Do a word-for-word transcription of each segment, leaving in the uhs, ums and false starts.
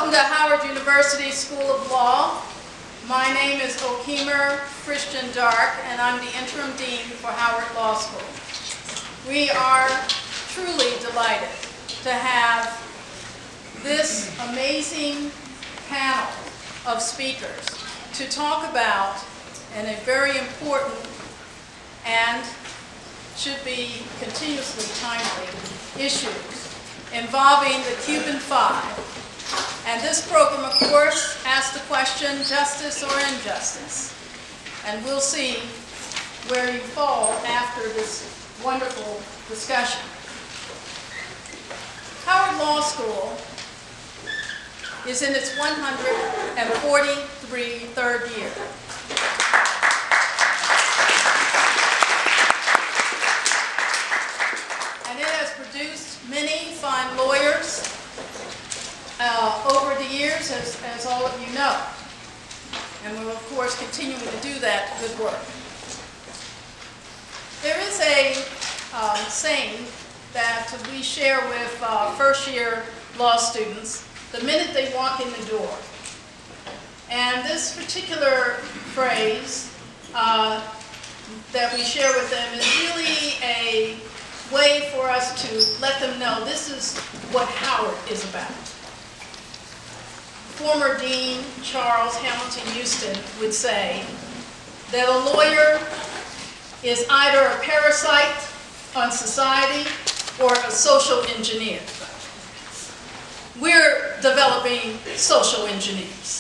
Welcome to Howard University School of Law. My name is Okimer Christian Dark, and I'm the interim dean for Howard Law School. We are truly delighted to have this amazing panel of speakers to talk about and a very important and should be continuously timely issues involving the Cuban Five. And this program, of course, asks the question, justice or injustice? And we'll see where you fall after this wonderful discussion. Howard Law School is in its one hundred forty-third year. And it has produced many fine lawyers uh, over the years, as, as all of you know. And we're, of course, continuing to do that good work. There is a um, saying that we share with uh, first-year law students the minute they walk in the door. And this particular phrase uh, that we share with them is really a way for us to let them know this is what Howard is about. Former Dean Charles Hamilton Houston would say that a lawyer is either a parasite on society or a social engineer. We're developing social engineers.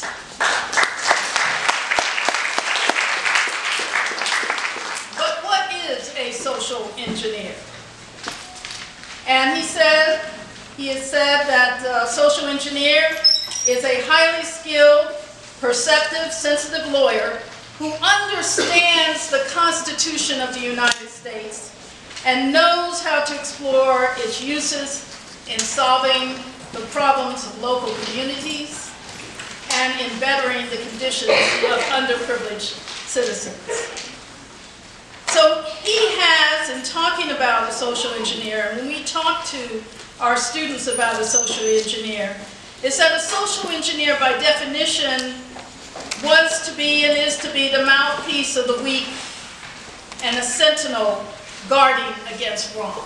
But what is a social engineer? And he said, he has said that a social engineer is a highly skilled, perceptive, sensitive lawyer who understands the Constitution of the United States and knows how to explore its uses in solving the problems of local communities and in bettering the conditions of underprivileged citizens. So he has, in talking about a social engineer, and when we talk to our students about a social engineer, is that a social engineer, by definition, was to be and is to be the mouthpiece of the weak and a sentinel guarding against wrong.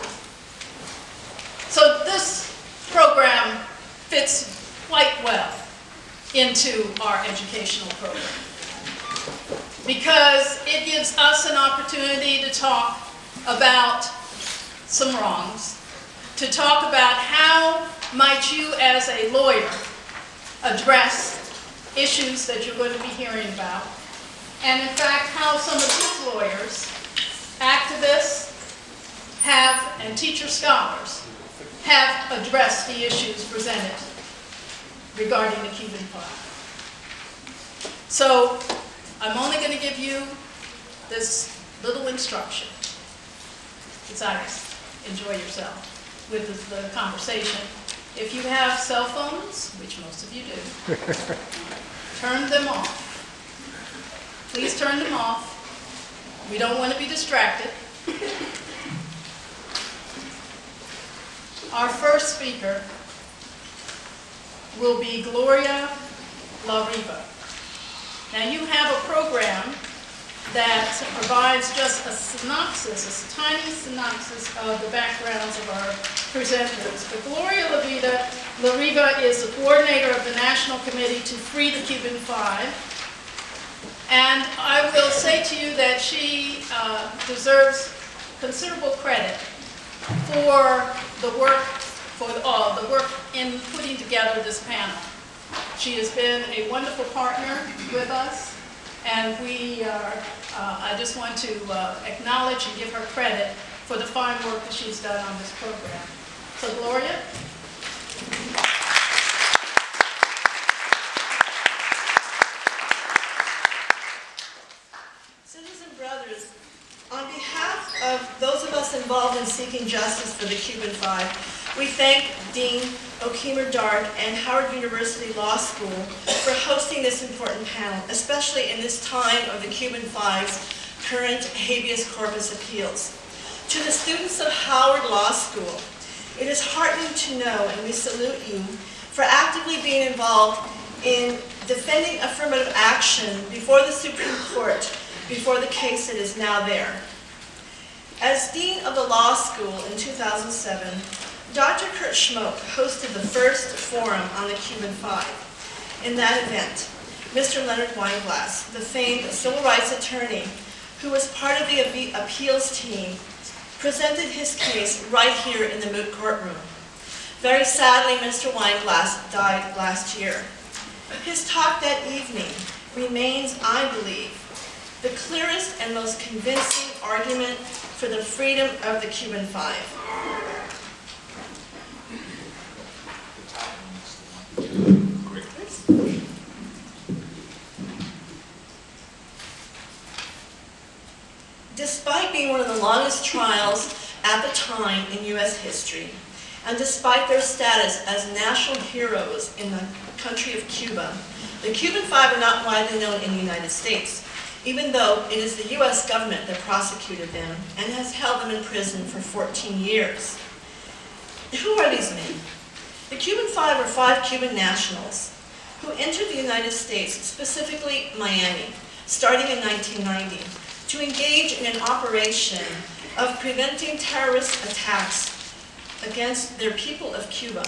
So this program fits quite well into our educational program because it gives us an opportunity to talk about some wrongs, to talk about how might you as a lawyer address issues that you're going to be hearing about, and in fact how some of these lawyers, activists, have, and teacher scholars, have addressed the issues presented regarding the Cuban Five. So I'm only going to give you this little instruction. Besides, enjoy yourself with the, the conversation. If you have cell phones, which most of you do, turn them off. Please turn them off. We don't want to be distracted. Our first speaker will be Gloria La Riva. Now you have a program that provides just a synopsis, a tiny synopsis of the backgrounds of our presenters. But Gloria La Riva, La Riva is the coordinator of the National Committee to Free the Cuban Five. And I will say to you that she uh, deserves considerable credit for the work, for the, uh, the work in putting together this panel. She has been a wonderful partner with us, and we are, uh, I just want to uh, acknowledge and give her credit for the fine work that she's done on this program. So Gloria. Citizen brothers, on behalf of those of us involved in seeking justice for the Cuban Five, we thank Dean Okimer Dark and Howard University Law School for hosting this important panel, especially in this time of the Cuban Five's current habeas corpus appeals. To the students of Howard Law School, It is heartening to know, and we salute you, for actively being involved in defending affirmative action before the Supreme Court, before the case that is now there. As Dean of the Law School in two thousand seven, Doctor Kurt Schmoke hosted the first forum on the Cuban Five. In that event, Mister Leonard Weinglass, the famed civil rights attorney who was part of the appeals team, presented his case right here in the moot courtroom. Very sadly, Mister Weinglass died last year. His talk that evening remains, I believe, the clearest and most convincing argument for the freedom of the Cuban Five. Despite being one of the longest trials at the time in U S history, and despite their status as national heroes in the country of Cuba, the Cuban Five are not widely known in the United States, even though it is the U S government that prosecuted them and has held them in prison for fourteen years. Who are these men? The Cuban Five are five Cuban nationals who entered the United States, specifically Miami, starting in nineteen ninety, to engage in an operation of preventing terrorist attacks against their people of Cuba.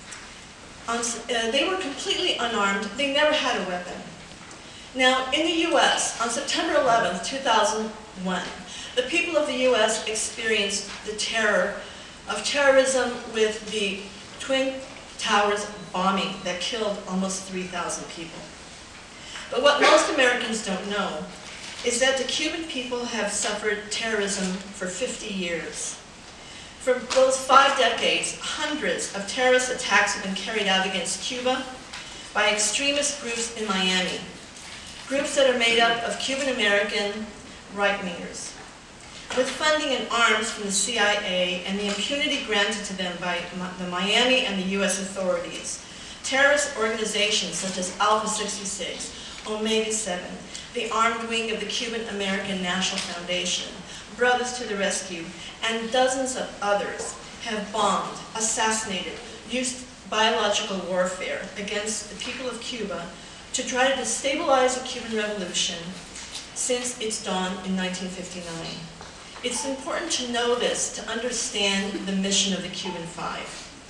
On, uh, they were completely unarmed. They never had a weapon. Now, in the U S, on September eleventh, two thousand one, the people of the U S experienced the terror of terrorism with the Twin Towers bombing that killed almost three thousand people. But what most Americans don't know is that the Cuban people have suffered terrorism for fifty years. For those five decades, hundreds of terrorist attacks have been carried out against Cuba by extremist groups in Miami, groups that are made up of Cuban-American right-wingers, with funding and arms from the C I A and the impunity granted to them by the Miami and the U S authorities. Terrorist organizations such as Alpha sixty-six, Omega seven, the armed wing of the Cuban-American National Foundation, Brothers to the Rescue, and dozens of others have bombed, assassinated, used biological warfare against the people of Cuba to try to destabilize the Cuban Revolution since its dawn in nineteen fifty-nine. It's important to know this to understand the mission of the Cuban Five.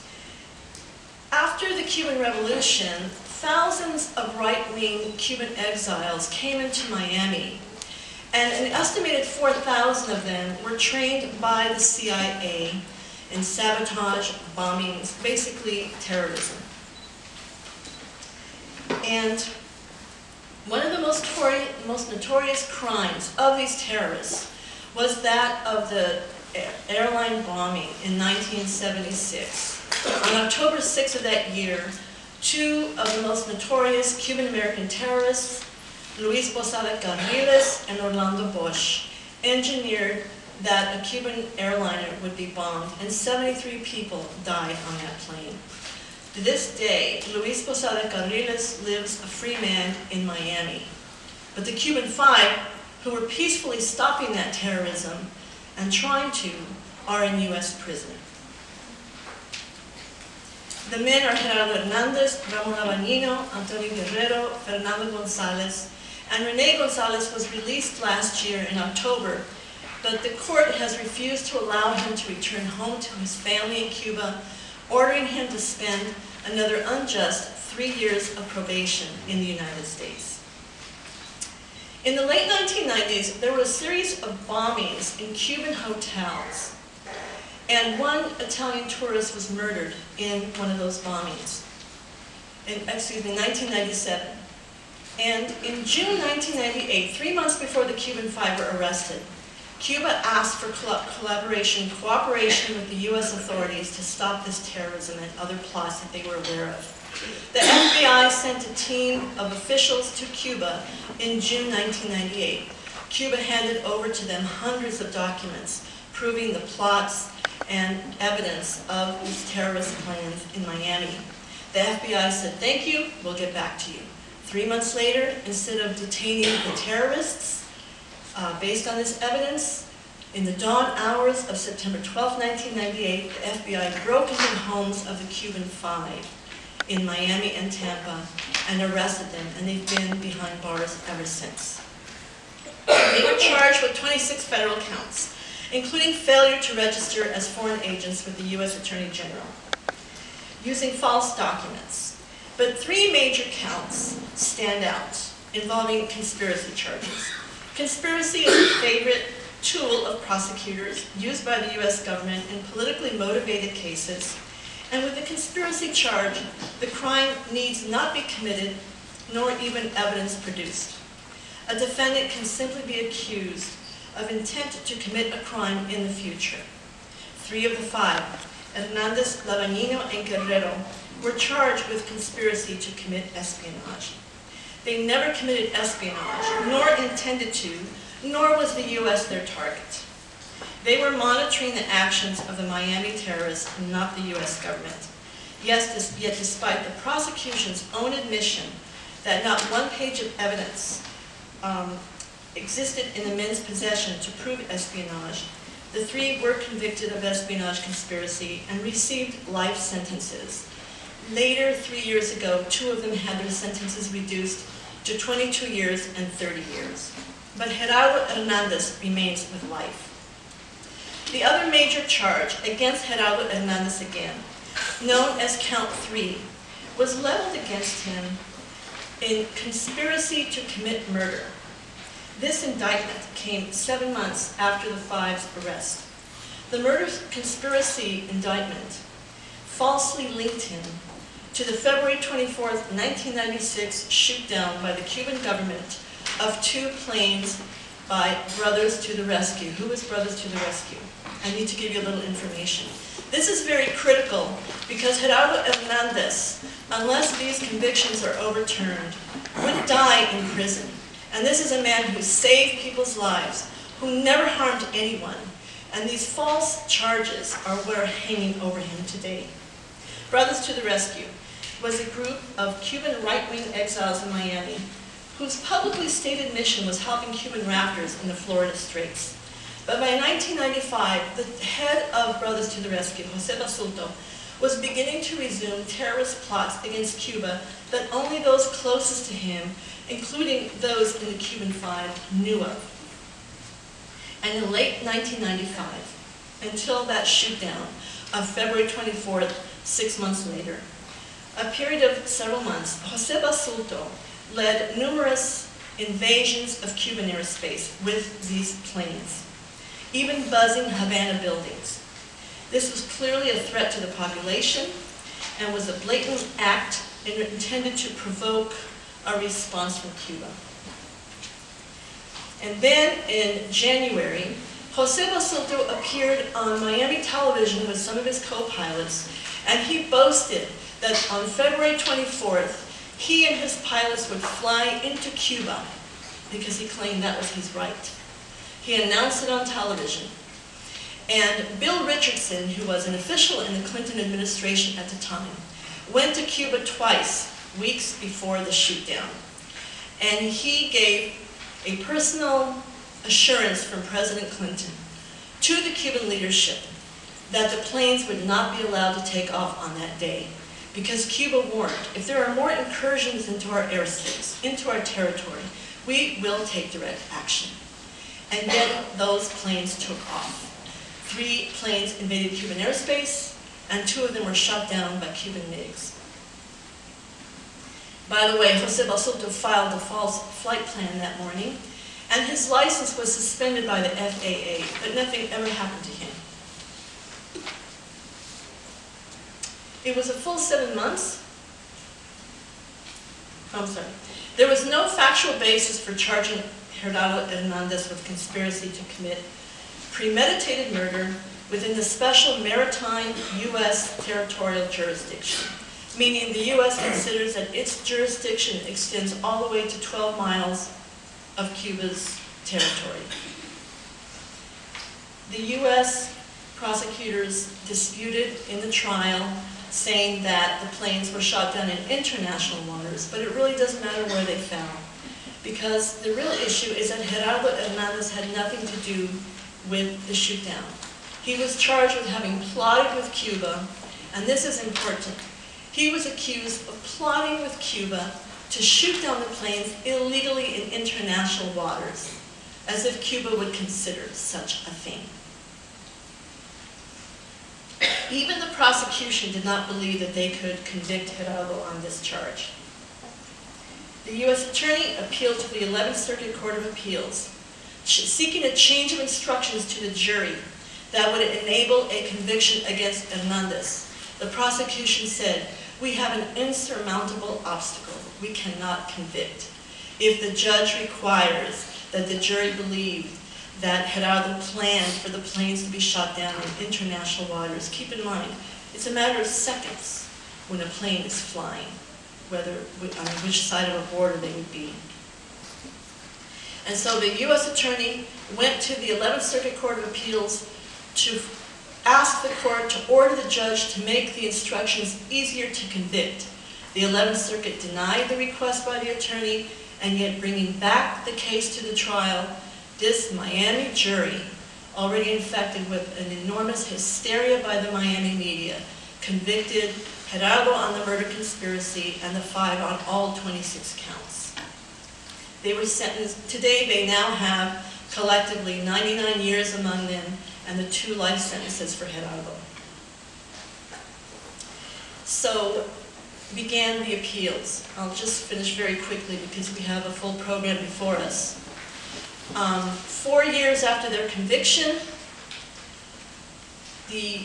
After the Cuban Revolution, thousands of right-wing Cuban exiles came into Miami, and an estimated four thousand of them were trained by the C I A in sabotage, bombings, basically terrorism. And one of the most, most notorious crimes of these terrorists was that of the airline bombing in nineteen seventy-six. On October sixth of that year, two of the most notorious Cuban-American terrorists, Luis Posada Carriles and Orlando Bosch, engineered that a Cuban airliner would be bombed, and seventy-three people died on that plane. To this day, Luis Posada Carriles lives a free man in Miami. But the Cuban Five, who were peacefully stopping that terrorism and trying to, are in U S prison. The men are Gerardo Hernandez, Ramon Abanino, Antonio Guerrero, Fernando Gonzalez, and Rene Gonzalez was released last year in October, but the court has refused to allow him to return home to his family in Cuba, ordering him to spend another unjust three years of probation in the United States. In the late nineteen nineties, there were a series of bombings in Cuban hotels, and one Italian tourist was murdered in one of those bombings, in, excuse me, nineteen ninety-seven. And in June nineteen ninety-eight, three months before the Cuban Five were arrested, Cuba asked for collaboration, cooperation with the U S authorities to stop this terrorism and other plots that they were aware of. The F B I sent a team of officials to Cuba in June nineteen ninety-eight. Cuba handed over to them hundreds of documents proving the plots and evidence of these terrorist plans in Miami. The F B I said, "Thank you, we'll get back to you." Three months later, instead of detaining the terrorists uh, based on this evidence, In the dawn hours of September twelfth, nineteen ninety-eight, the F B I broke into the homes of the Cuban Five in Miami and Tampa and arrested them, and they've been behind bars ever since. They were charged with twenty-six federal counts, including failure to register as foreign agents with the U S Attorney General, using false documents. But three major counts stand out, involving conspiracy charges. Conspiracy is a favorite tool of prosecutors used by the U S government in politically motivated cases, and with the conspiracy charge, the crime needs not be committed, nor even evidence produced. A defendant can simply be accused of intent to commit a crime in the future. Three of the five, Hernandez, Lavanino, and Guerrero, were charged with conspiracy to commit espionage. They never committed espionage, nor intended to, nor was the U S their target. They were monitoring the actions of the Miami terrorists, not the U S government. Yes, yet despite the prosecution's own admission that not one page of evidence um, existed in the men's possession to prove espionage, the three were convicted of espionage conspiracy and received life sentences. Later, three years ago, two of them had their sentences reduced to twenty-two years and thirty years. But Gerardo Hernandez remains with life. The other major charge against Gerardo Hernandez again, known as Count Three, was leveled against him in conspiracy to commit murder. This indictment came seven months after the Five's arrest. The murder conspiracy indictment falsely linked him to the February twenty-fourth, nineteen ninety-six shoot-down by the Cuban government of two planes by Brothers to the Rescue. Who was Brothers to the Rescue? I need to give you a little information. This is very critical because Gerardo Hernandez, unless these convictions are overturned, would die in prison. And this is a man who saved people's lives, who never harmed anyone. And these false charges are what are hanging over him today. Brothers to the Rescue was a group of Cuban right-wing exiles in Miami whose publicly stated mission was helping Cuban rafters in the Florida Straits. But by nineteen ninety-five, the head of Brothers to the Rescue, Jose Basulto, was beginning to resume terrorist plots against Cuba that only those closest to him, including those in the Cuban Five, knew of. And in late nineteen ninety-five, until that shoot-down of February twenty-fourth, six months later, a period of several months, Jose Basulto led numerous invasions of Cuban airspace with these planes, even buzzing Havana buildings. This was clearly a threat to the population and was a blatant act intended to provoke a response from Cuba. And then in January, Jose Basulto appeared on Miami television with some of his co-pilots, and he boasted that on February twenty-fourth, he and his pilots would fly into Cuba because he claimed that was his right. He announced it on television. And Bill Richardson, who was an official in the Clinton administration at the time, went to Cuba twice, weeks before the shoot-down. And he gave a personal assurance from President Clinton to the Cuban leadership that the planes would not be allowed to take off on that day, because Cuba warned, if there are more incursions into our airspace, into our territory, we will take direct action. And then those planes took off. Three planes invaded Cuban airspace, and two of them were shot down by Cuban MiGs. By the way, Jose Basulto filed a false flight plan that morning, and his license was suspended by the F A A, but nothing ever happened to him. It was a full seven months. Oh, I'm sorry. There was no factual basis for charging Gerardo Hernandez with conspiracy to commit premeditated murder within the special maritime U S territorial jurisdiction, meaning the U S considers that its jurisdiction extends all the way to twelve miles of Cuba's territory. The U S prosecutors disputed in the trial, saying that the planes were shot down in international waters, but it really doesn't matter where they fell, because the real issue is that Gerardo Hernandez had nothing to do with the shoot-down. He was charged with having plotted with Cuba, and this is important. He was accused of plotting with Cuba to shoot down the planes illegally in international waters, as if Cuba would consider such a thing. Even the prosecution did not believe that they could convict Geraldo on this charge. The U S Attorney appealed to the eleventh Circuit Court of Appeals, seeking a change of instructions to the jury that would enable a conviction against Hernandez. The prosecution said, "We have an insurmountable obstacle. We cannot convict. If the judge requires that the jury believe that Geraldo planned for the planes to be shot down in international waters," keep in mind, it's a matter of seconds when a plane is flying, whether on which side of a border they would be. And so the U S Attorney went to the eleventh Circuit Court of Appeals to ask the court to order the judge to make the instructions easier to convict. The eleventh Circuit denied the request by the attorney, and yet bringing back the case to the trial, this Miami jury, already infected with an enormous hysteria by the Miami media, convicted Geraldo on the murder conspiracy and the five on all twenty-six counts. They were sentenced, today they now have collectively ninety-nine years among them and the two life sentences for Geraldo. So began the appeals. I'll just finish very quickly because we have a full program before us. Um, four years after their conviction, the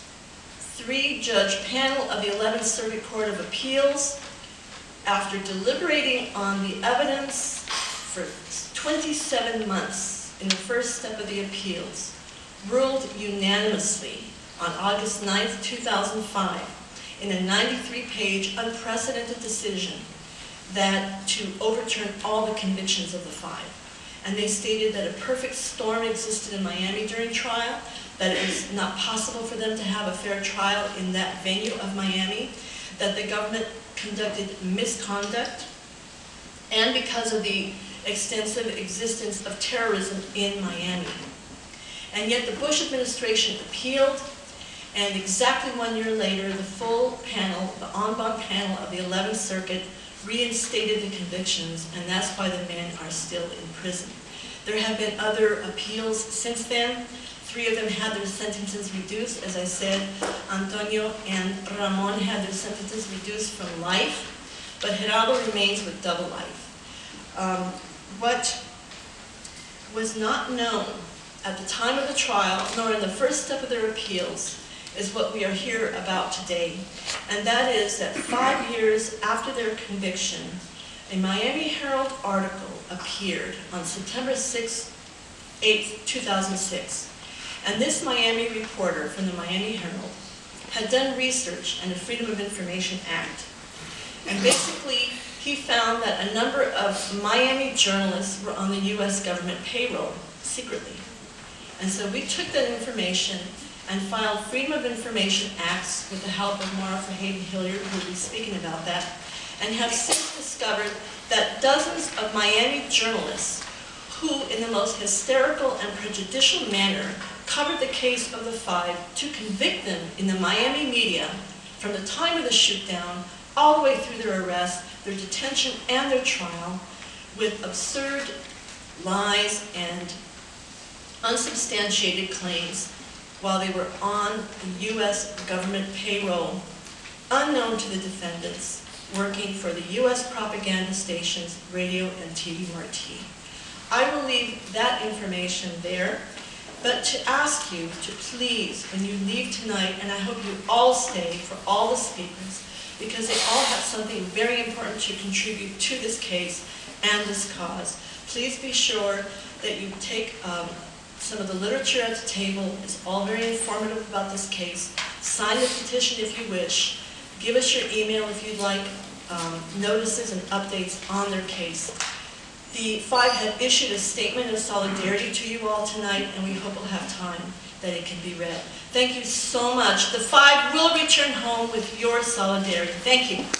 three-judge panel of the eleventh Circuit Court of Appeals, after deliberating on the evidence for twenty-seven months in the first step of the appeals, ruled unanimously on August ninth, two thousand five, in a ninety-three page unprecedented decision that to overturn all the convictions of the five. And they stated that a perfect storm existed in Miami during trial, that it was not possible for them to have a fair trial in that venue of Miami, that the government conducted misconduct, and because of the extensive existence of terrorism in Miami. And yet the Bush administration appealed, and exactly one year later, the full panel, the en banc panel of the eleventh Circuit, reinstated the convictions, and that's why the men are still in prison. There have been other appeals since then. Three of them had their sentences reduced. As I said, Antonio and Ramon had their sentences reduced from life, but Geraldo remains with double life. Um, what was not known at the time of the trial, nor in the first step of their appeals, is what we are here about today. And that is that five years after their conviction, a Miami Herald article appeared on September sixth, eighth, two thousand six. And this Miami reporter from the Miami Herald had done research on the Freedom of Information Act. And basically, he found that a number of Miami journalists were on the U S government payroll secretly. And so we took that information and filed Freedom of Information Acts with the help of Mara Fahaby Hilliard, who will be speaking about that, and have since discovered that dozens of Miami journalists who, in the most hysterical and prejudicial manner, covered the case of the five to convict them in the Miami media from the time of the shoot-down all the way through their arrest, their detention, and their trial, with absurd lies and unsubstantiated claims while they were on the U S government payroll, unknown to the defendants, working for the U S propaganda stations, Radio and T V Marti. I will leave that information there, but to ask you to please, when you leave tonight, and I hope you all stay for all the speakers, because they all have something very important to contribute to this case and this cause. Please be sure that you take um, some of the literature at the table. It's all very informative about this case. Sign the petition if you wish. Give us your email if you'd like um, notices and updates on their case. The five have issued a statement of solidarity to you all tonight, and we hope we'll have time that it can be read. Thank you so much. The five will return home with your solidarity. Thank you.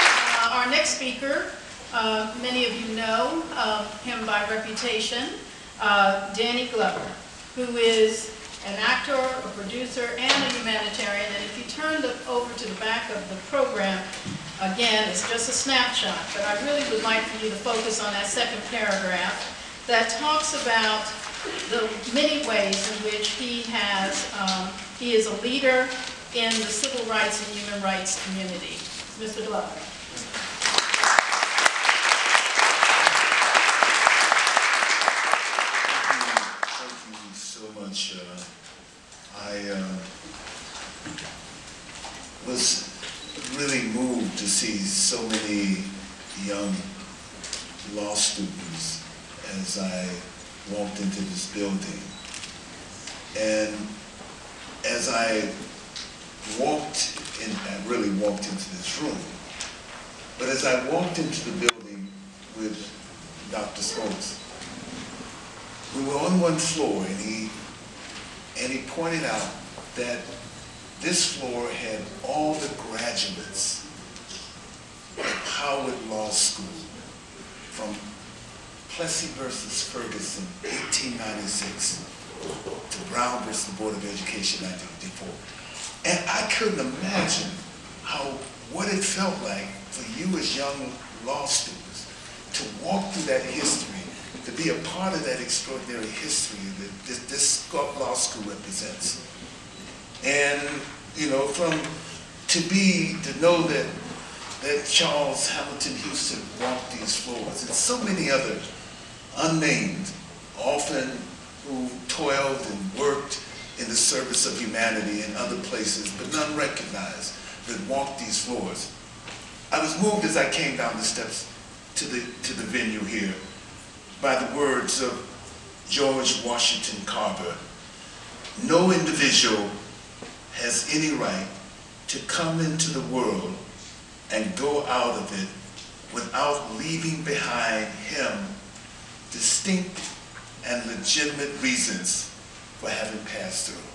Uh, our next speaker, uh, many of you know uh, him by reputation. uh, Danny Glover, who is an actor, a producer, and a humanitarian. And if you turn the, over to the back of the program, again, it's just a snapshot, but I really would like for you to focus on that second paragraph that talks about the many ways in which he has, um, he is a leader in the civil rights and human rights community. Mister Glover. Thank you so much. Uh, I uh, was really moved to see so many young law students as I walked into this building. And as I walked in, I really walked into this room, but as I walked into the building with Doctor Smokes, we were on one floor, and he, and he pointed out that this floor had all the graduates at Howard Law School from Plessy versus Ferguson, eighteen ninety-six, to Brown versus the Board of Education, nineteen fifty-four. And I couldn't imagine how, what it felt like for you as young law students to walk through that history, to be a part of that extraordinary history that this, this law school represents. And, you know, from, to be, to know that, that Charles Hamilton Houston walked these floors, and so many other unnamed, often who toiled and worked in the service of humanity in other places, but none recognized, that walked these floors. I was moved as I came down the steps to the, to the venue here by the words of George Washington Carver. No individual has any right to come into the world and go out of it without leaving behind him distinct and legitimate reasons for having passed through.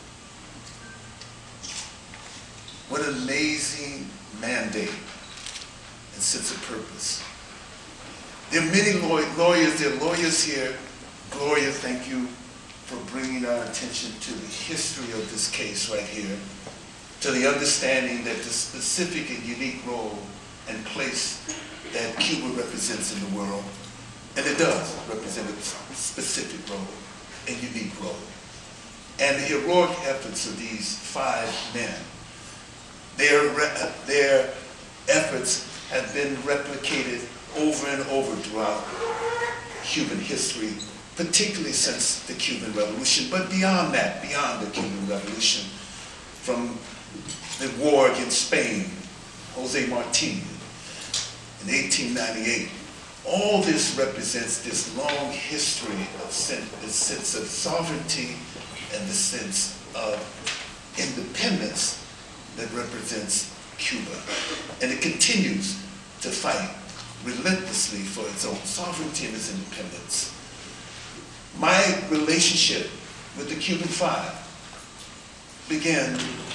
What an amazing mandate and sense of purpose. There are many lawyers, there are lawyers here. Gloria, thank you for bringing our attention to the history of this case right here, to the understanding that the specific and unique role and place that Cuba represents in the world, and it does represent a specific role and unique role. And the heroic efforts of these five men, their, their efforts have been replicated over and over throughout human history, particularly since the Cuban Revolution, but beyond that, beyond the Cuban Revolution, from the war against Spain, Jose Marti in eighteen ninety-eight. All this represents this long history of sen the sense of sovereignty and the sense of independence that represents Cuba. And it continues to fight relentlessly for its own sovereignty and its independence. My relationship with the Cuban Five began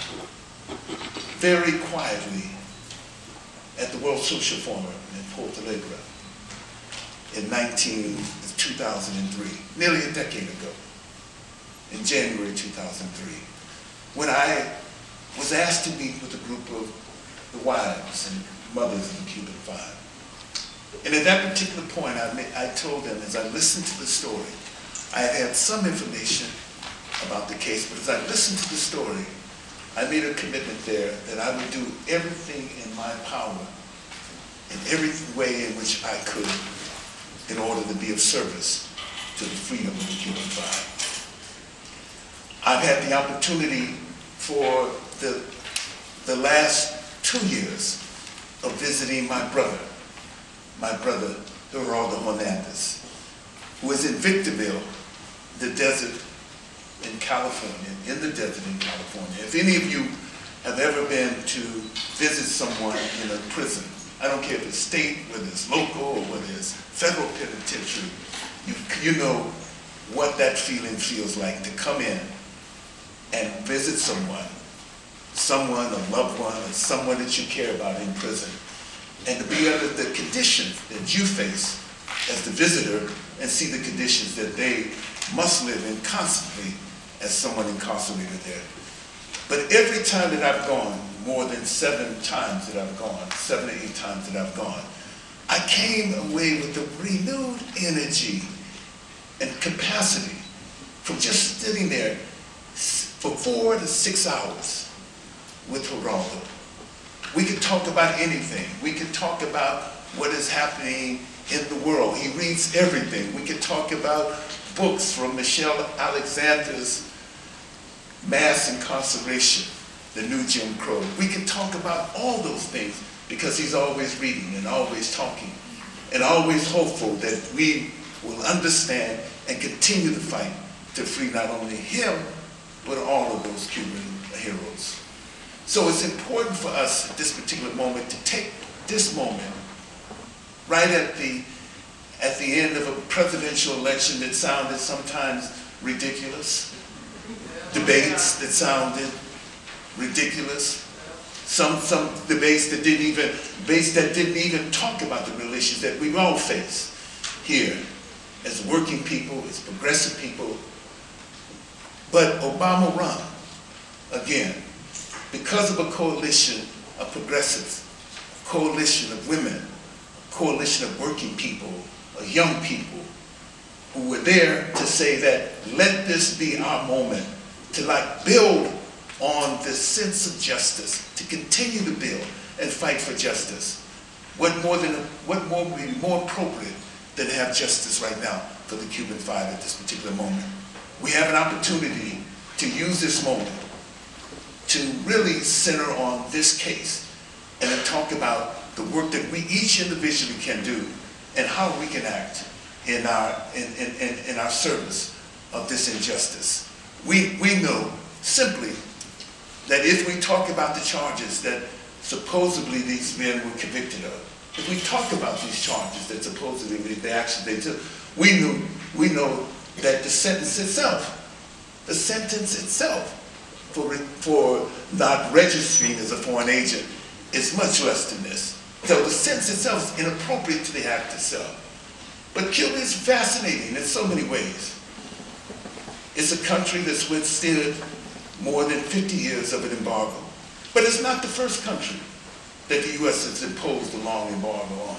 very quietly at the World Social Forum in Porto Alegre in two thousand three, nearly a decade ago, in January two thousand three, when I was asked to meet with a group of the wives and mothers of the Cuban Five. And at that particular point, I, made, I told them, as I listened to the story, I had had some information about the case, but as I listened to the story, I made a commitment there that I would do everything in my power, in every way in which I could, in order to be of service to the freedom of the Cuban Five. I've had the opportunity for the, the last two years of visiting my brother, my brother, Geraldo Hernandez, who is in Victorville, the desert in California, in the desert in California. If any of you have ever been to visit someone in a prison, I don't care if it's state, whether it's local, or whether it's federal penitentiary, you, you know what that feeling feels like to come in and visit someone, someone, a loved one, or someone that you care about in prison, and to be under the conditions that you face as the visitor and see the conditions that they must live in constantly as someone incarcerated there. But every time that I've gone, more than seven times that I've gone, seven or eight times that I've gone, I came away with a renewed energy and capacity from just sitting there for four to six hours with Geraldo. We could talk about anything. We could talk about what is happening in the world. He reads everything. We could talk about books from Michelle Alexander's Mass Incarceration, The New Jim Crow. We could talk about all those things because he's always reading and always talking and always hopeful that we will understand and continue the fight to free not only him, but all of those Cuban heroes. So it's important for us at this particular moment to take this moment right at the, at the end of a presidential election that sounded sometimes ridiculous, debates that sounded ridiculous, some, some debates that didn't even, debates that didn't even talk about the real issues that we all face here as working people, as progressive people. But Obama won again because of a coalition of progressives, a coalition of women, a coalition of working people, of young people who were there to say that let this be our moment to like build on this sense of justice, to continue to build and fight for justice. What more than what more would be more appropriate than to have justice right now for the Cuban Five at this particular moment? We have an opportunity to use this moment to really center on this case and to talk about the work that we each individually can do and how we can act in our, in, in, in, in our service of this injustice. We, we know simply that if we talk about the charges that supposedly these men were convicted of, if we talk about these charges that supposedly the actions they took, we knew, we know that the sentence itself, the sentence itself for, for not registering as a foreign agent is much less than this. So the sentence itself is inappropriate to the act itself. But Cuba is fascinating in so many ways. It's a country that's withstood more than fifty years of an embargo. But it's not the first country that the U S has imposed a long embargo on.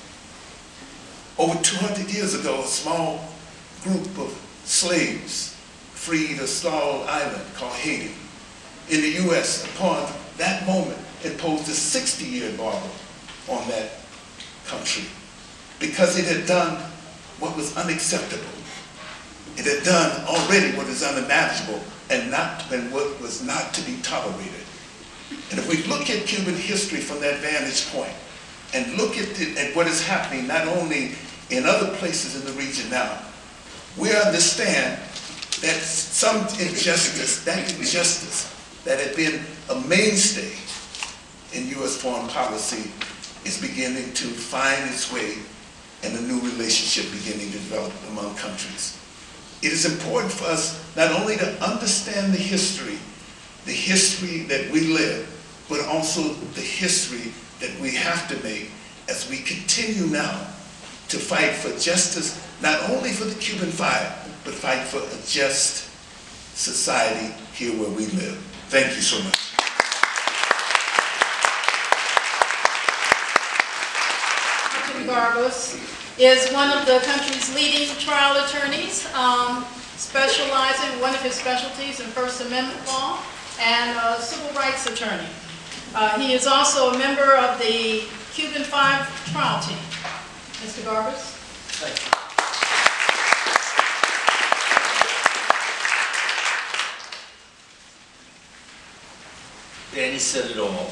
Over two hundred years ago, a small group of slaves freed a small island called Haiti. In the U S, upon that moment, imposed a sixty year embargo on that country because it had done what was unacceptable. It had done already what is unimaginable and not and what was not to be tolerated. And if we look at Cuban history from that vantage point and look at, the, at what is happening not only in other places in the region now, we understand that some injustice, that injustice that had been a mainstay in U S foreign policy is beginning to find its way and a new relationship beginning to develop among countries. It is important for us not only to understand the history, the history that we live, but also the history that we have to make as we continue now to fight for justice, not only for the Cuban Five, but fight for a just society here where we live. Thank you so much. Barbas is one of the country's leading trial attorneys, um, specializing, one of his specialties in First Amendment law, and a civil rights attorney. Uh, he is also a member of the Cuban Five trial team. Mister Barbas? Thank you. Danny said it all.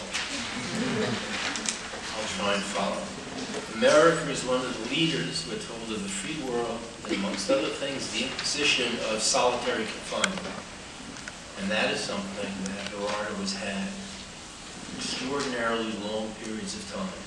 I'll try and follow. America is one of the leaders, we're told, of the free world, and amongst other things, the imposition of solitary confinement. And that is something that Gerardo has had extraordinarily long periods of time.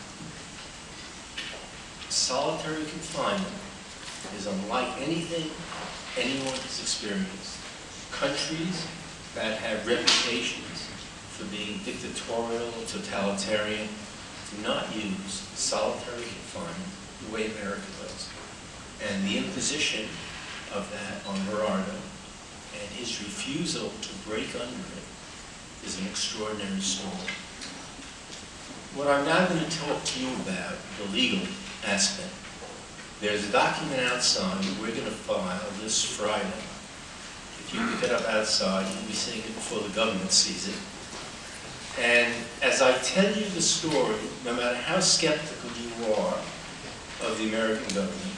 Solitary confinement is unlike anything anyone has experienced. Countries that have reputations for being dictatorial or totalitarian do not use solitary confinement the way America does. And the imposition of that on Gerardo, and his refusal to break under it is an extraordinary story. What I'm now going to talk to you about, the legal aspect. There's a document outside that we're going to file this Friday. If you pick it up outside, you'll be seeing it before the government sees it. And as I tell you the story, no matter how skeptical you are of the American government,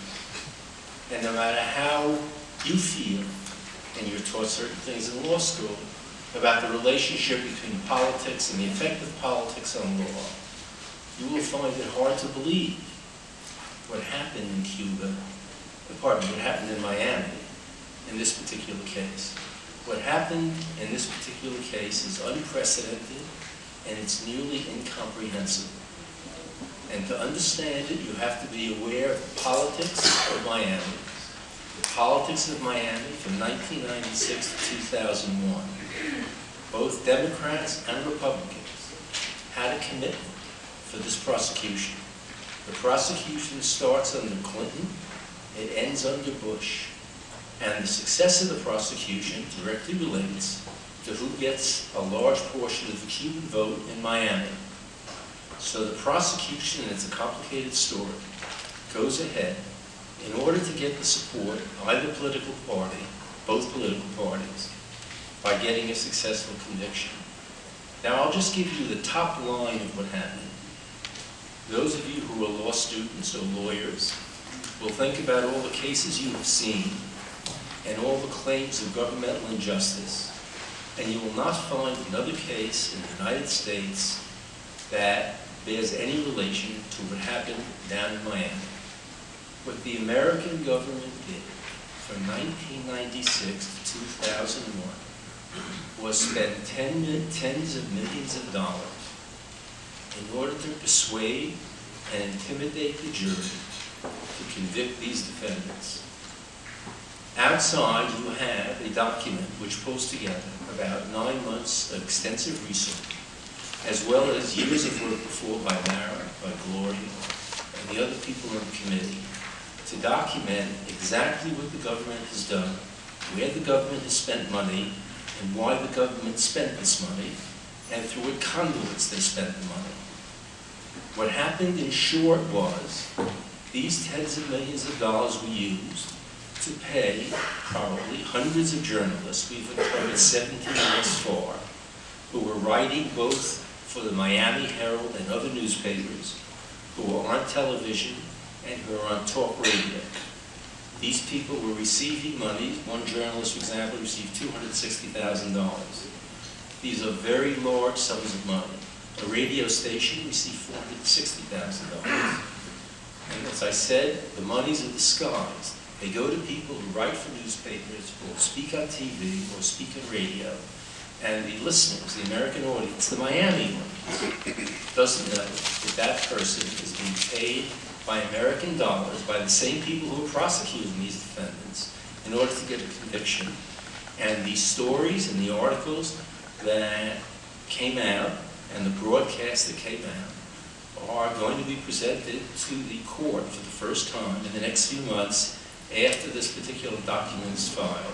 and no matter how you feel, and you're taught certain things in law school, about the relationship between politics and the effect of politics on law, you will find it hard to believe what happened in Cuba, pardon me, what happened in Miami in this particular case. What happened in this particular case is unprecedented, and it's nearly incomprehensible. And to understand it, you have to be aware of the politics of Miami, the politics of Miami from nineteen ninety-six to two thousand one. Both Democrats and Republicans had a commitment for this prosecution. The prosecution starts under Clinton, it ends under Bush, and the success of the prosecution directly relates to who gets a large portion of the Cuban vote in Miami. So the prosecution, and it's a complicated story, goes ahead in order to get the support of either political party, both political parties, by getting a successful conviction. Now I'll just give you the top line of what happened. Those of you who are law students or lawyers will think about all the cases you have seen and all the claims of governmental injustice, and you will not find another case in the United States that bears any relation to what happened down in Miami. What the American government did from nineteen ninety-six to two thousand one was spend ten, tens of millions of dollars in order to persuade and intimidate the jury to convict these defendants. Outside, you have a document which pulls together about nine months of extensive research, as well as years of work before by Mara, by Gloria, and the other people on the committee, to document exactly what the government has done, where the government has spent money, and why the government spent this money, and through what conduits they spent the money. What happened in short was, these tens of millions of dollars were used to pay probably hundreds of journalists, we've uncovered seventeen thus far, who were writing both for the Miami Herald and other newspapers, who were on television and who were on talk radio. These people were receiving money. One journalist, for example, received two hundred sixty thousand dollars. These are very large sums of money. A radio station received four hundred sixty thousand dollars. And as I said, the monies are disguised. They go to people who write for newspapers, or speak on T V, or speak on radio. And the listeners, the American audience, the Miami audience, doesn't know that that person is being paid by American dollars, by the same people who are prosecuting these defendants, in order to get a conviction. And the stories and the articles that came out, and the broadcasts that came out, are going to be presented to the court for the first time in the next few months after this particular document is filed.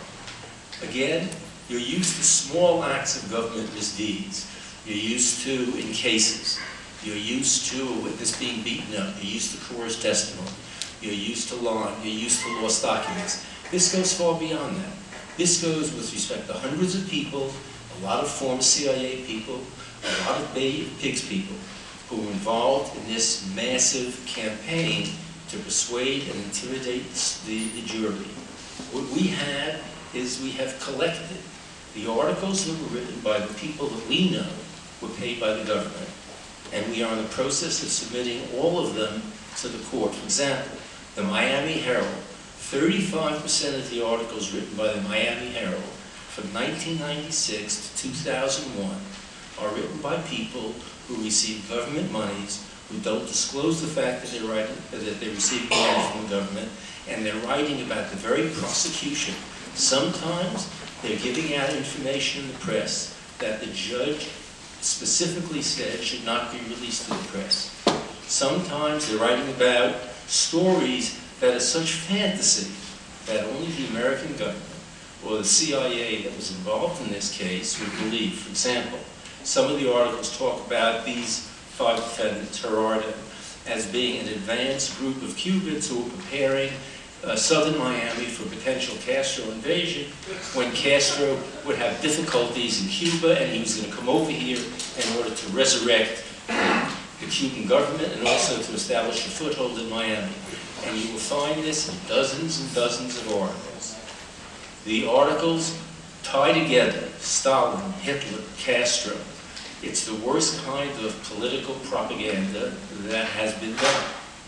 Again, you're used to small acts of government misdeeds. You're used to in cases. You're used to a witness being beaten up. You're used to coerced testimony. You're used to lying. You're used to lost documents. This goes far beyond that. This goes with respect to hundreds of people, a lot of former C I A people, a lot of Bay of Pigs people, who were involved in this massive campaign to persuade and intimidate the, the jury. What we have is we have collected the articles that were written by the people that we know were paid by the government, and we are in the process of submitting all of them to the court. For example, the Miami Herald, thirty-five percent of the articles written by the Miami Herald from nineteen ninety-six to two thousand one are written by people who receive government monies, who don't disclose the fact that they're writing, that they're receiving money from the government, and they're writing about the very prosecution. Sometimes they're giving out information in the press that the judge specifically said should not be released to the press. Sometimes they're writing about stories that are such fantasy that only the American government or the C I A that was involved in this case would believe. For example, some of the articles talk about these five defendants, Gerardo, as being an advanced group of Cubans who were preparing uh, southern Miami for potential Castro invasion when Castro would have difficulties in Cuba and he was going to come over here in order to resurrect the Cuban government and also to establish a foothold in Miami. And you will find this in dozens and dozens of articles. The articles tie together Stalin, Hitler, Castro. It's the worst kind of political propaganda that has been done.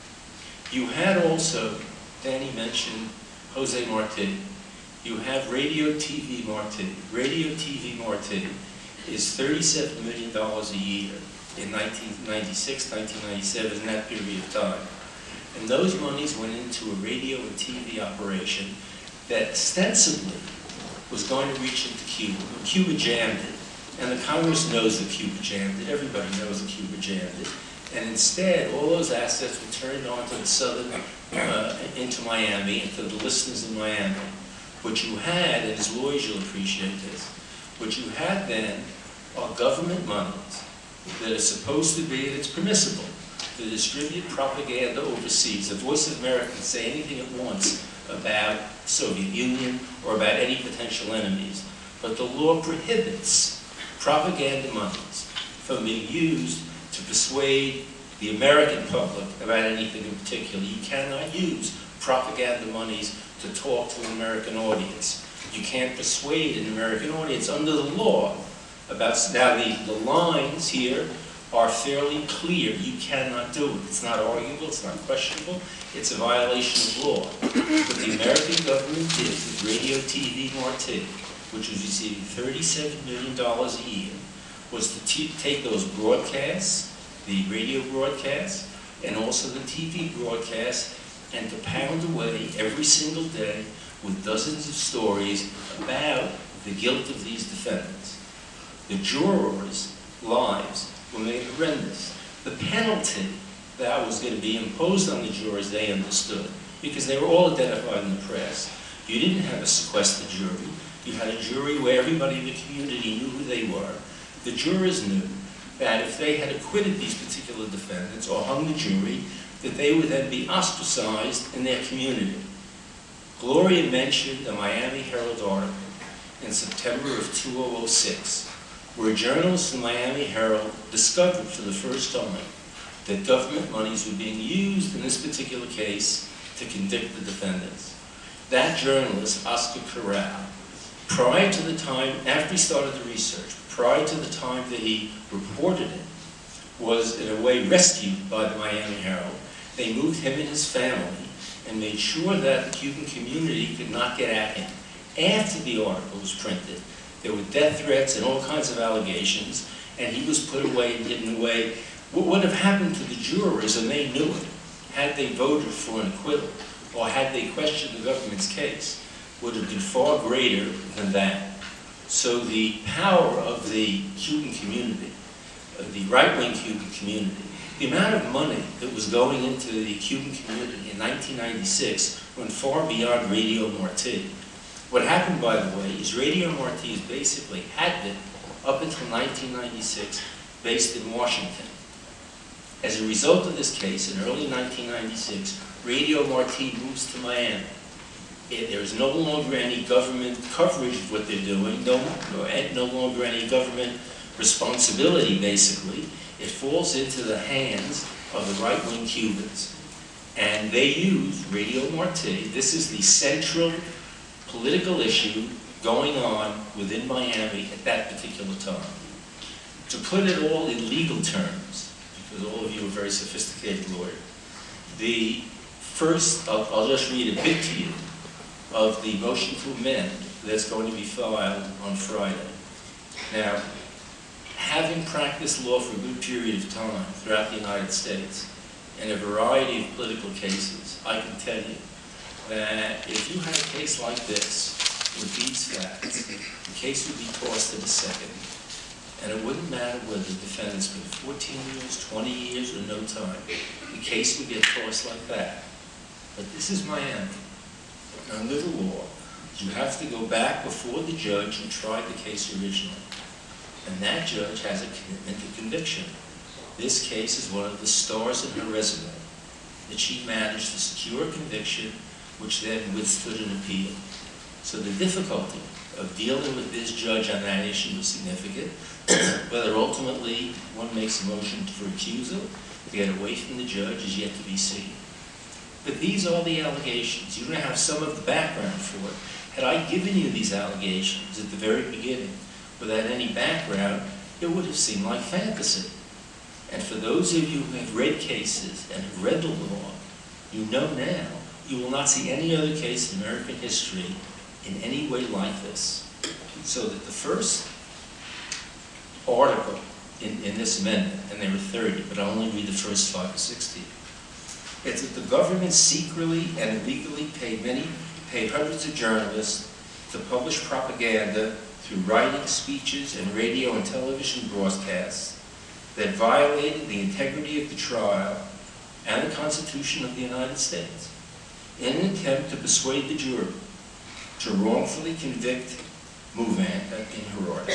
You had also, Danny mentioned Jose Marti. You have Radio T V Marti. Radio T V Marti is thirty-seven million dollars a year in nineteen ninety-six, nineteen ninety-seven, in that period of time. And those monies went into a radio and T V operation that ostensibly was going to reach into Cuba. Cuba jammed it. And the Congress knows that Cuba jammed it. Everybody knows that Cuba jammed it. And instead, all those assets were turned on to the southern, uh, into Miami, and to the listeners in Miami. What you had, and as lawyers you'll appreciate this, what you had then are government monies that are supposed to be, and it's permissible, to distribute propaganda overseas. The Voice of America can say anything it wants about the Soviet Union or about any potential enemies. But the law prohibits propaganda monies from being used to persuade the American public about anything in particular. You cannot use propaganda monies to talk to an American audience. You can't persuade an American audience under the law about, now the, the lines here are fairly clear. You cannot do it. It's not arguable, it's not questionable, it's a violation of law. What the American government did with Radio T V Marti, which was receiving thirty-seven million dollars a year, was to t take those broadcasts, the radio broadcasts, and also the T V broadcasts, and to pound away every single day with dozens of stories about the guilt of these defendants. The jurors' lives were made horrendous. The penalty that was going to be imposed on the jurors, they understood, because they were all identified in the press. You didn't have a sequestered jury. You had a jury where everybody in the community knew who they were. The jurors knew that if they had acquitted these particular defendants or hung the jury, that they would then be ostracized in their community. Gloria mentioned a Miami Herald article in September of two thousand six, where journalists in the Miami Herald discovered for the first time that government monies were being used in this particular case to convict the defendants. That journalist, Oscar Corral, prior to the time, after he started the research, prior to the time that he reported it, was in a way rescued by the Miami Herald. They moved him and his family and made sure that the Cuban community could not get at him. After the article was printed, there were death threats and all kinds of allegations, and he was put away and hidden away. What would have happened to the jurors, and they knew it, had they voted for an acquittal, or had they questioned the government's case, would have been far greater than that. So the power of the Cuban community, of the right-wing Cuban community, the amount of money that was going into the Cuban community in nineteen ninety-six went far beyond Radio Marti. What happened, by the way, is Radio Marti is basically had been, up until nineteen ninety-six, based in Washington. As a result of this case, in early nineteen ninety-six, Radio Marti moves to Miami. It, there is no longer any government coverage of what they're doing, no, no, no longer any government responsibility, basically. It falls into the hands of the right-wing Cubans. And they use Radio Marti. This is the central political issue going on within Miami at that particular time. To put it all in legal terms, because all of you are very sophisticated lawyers, the first, I'll, I'll just read a bit to you, of the motion to amend that's going to be filed on Friday. Now, having practiced law for a good period of time throughout the United States, in a variety of political cases, I can tell you that if you had a case like this, with these facts, the case would be tossed in a second. And it wouldn't matter whether the defendants been fourteen years, twenty years, or no time. The case would get tossed like that. But this is Miami. under the law, you have to go back before the judge who tried the case originally. And that judge has a commitment to conviction. This case is one of the stars in her resume, that she managed to secure a conviction which then withstood an appeal. So the difficulty of dealing with this judge on that issue was significant. Whether ultimately one makes a motion for recusal to get away from the judge is yet to be seen. But these are the allegations. You're going to have some of the background for it. Had I given you these allegations at the very beginning without any background, it would have seemed like fantasy. And for those of you who have read cases and have read the law, you know now you will not see any other case in American history in any way like this. So that the first article in, in this amendment, and there were thirty, but I'll only read the first five or sixty, it's that the government secretly and illegally paid many, paid hundreds of journalists to publish propaganda through writing, speeches, and radio and television broadcasts that violated the integrity of the trial and the Constitution of the United States in an attempt to persuade the jury to wrongfully convict Mouvan in Herard.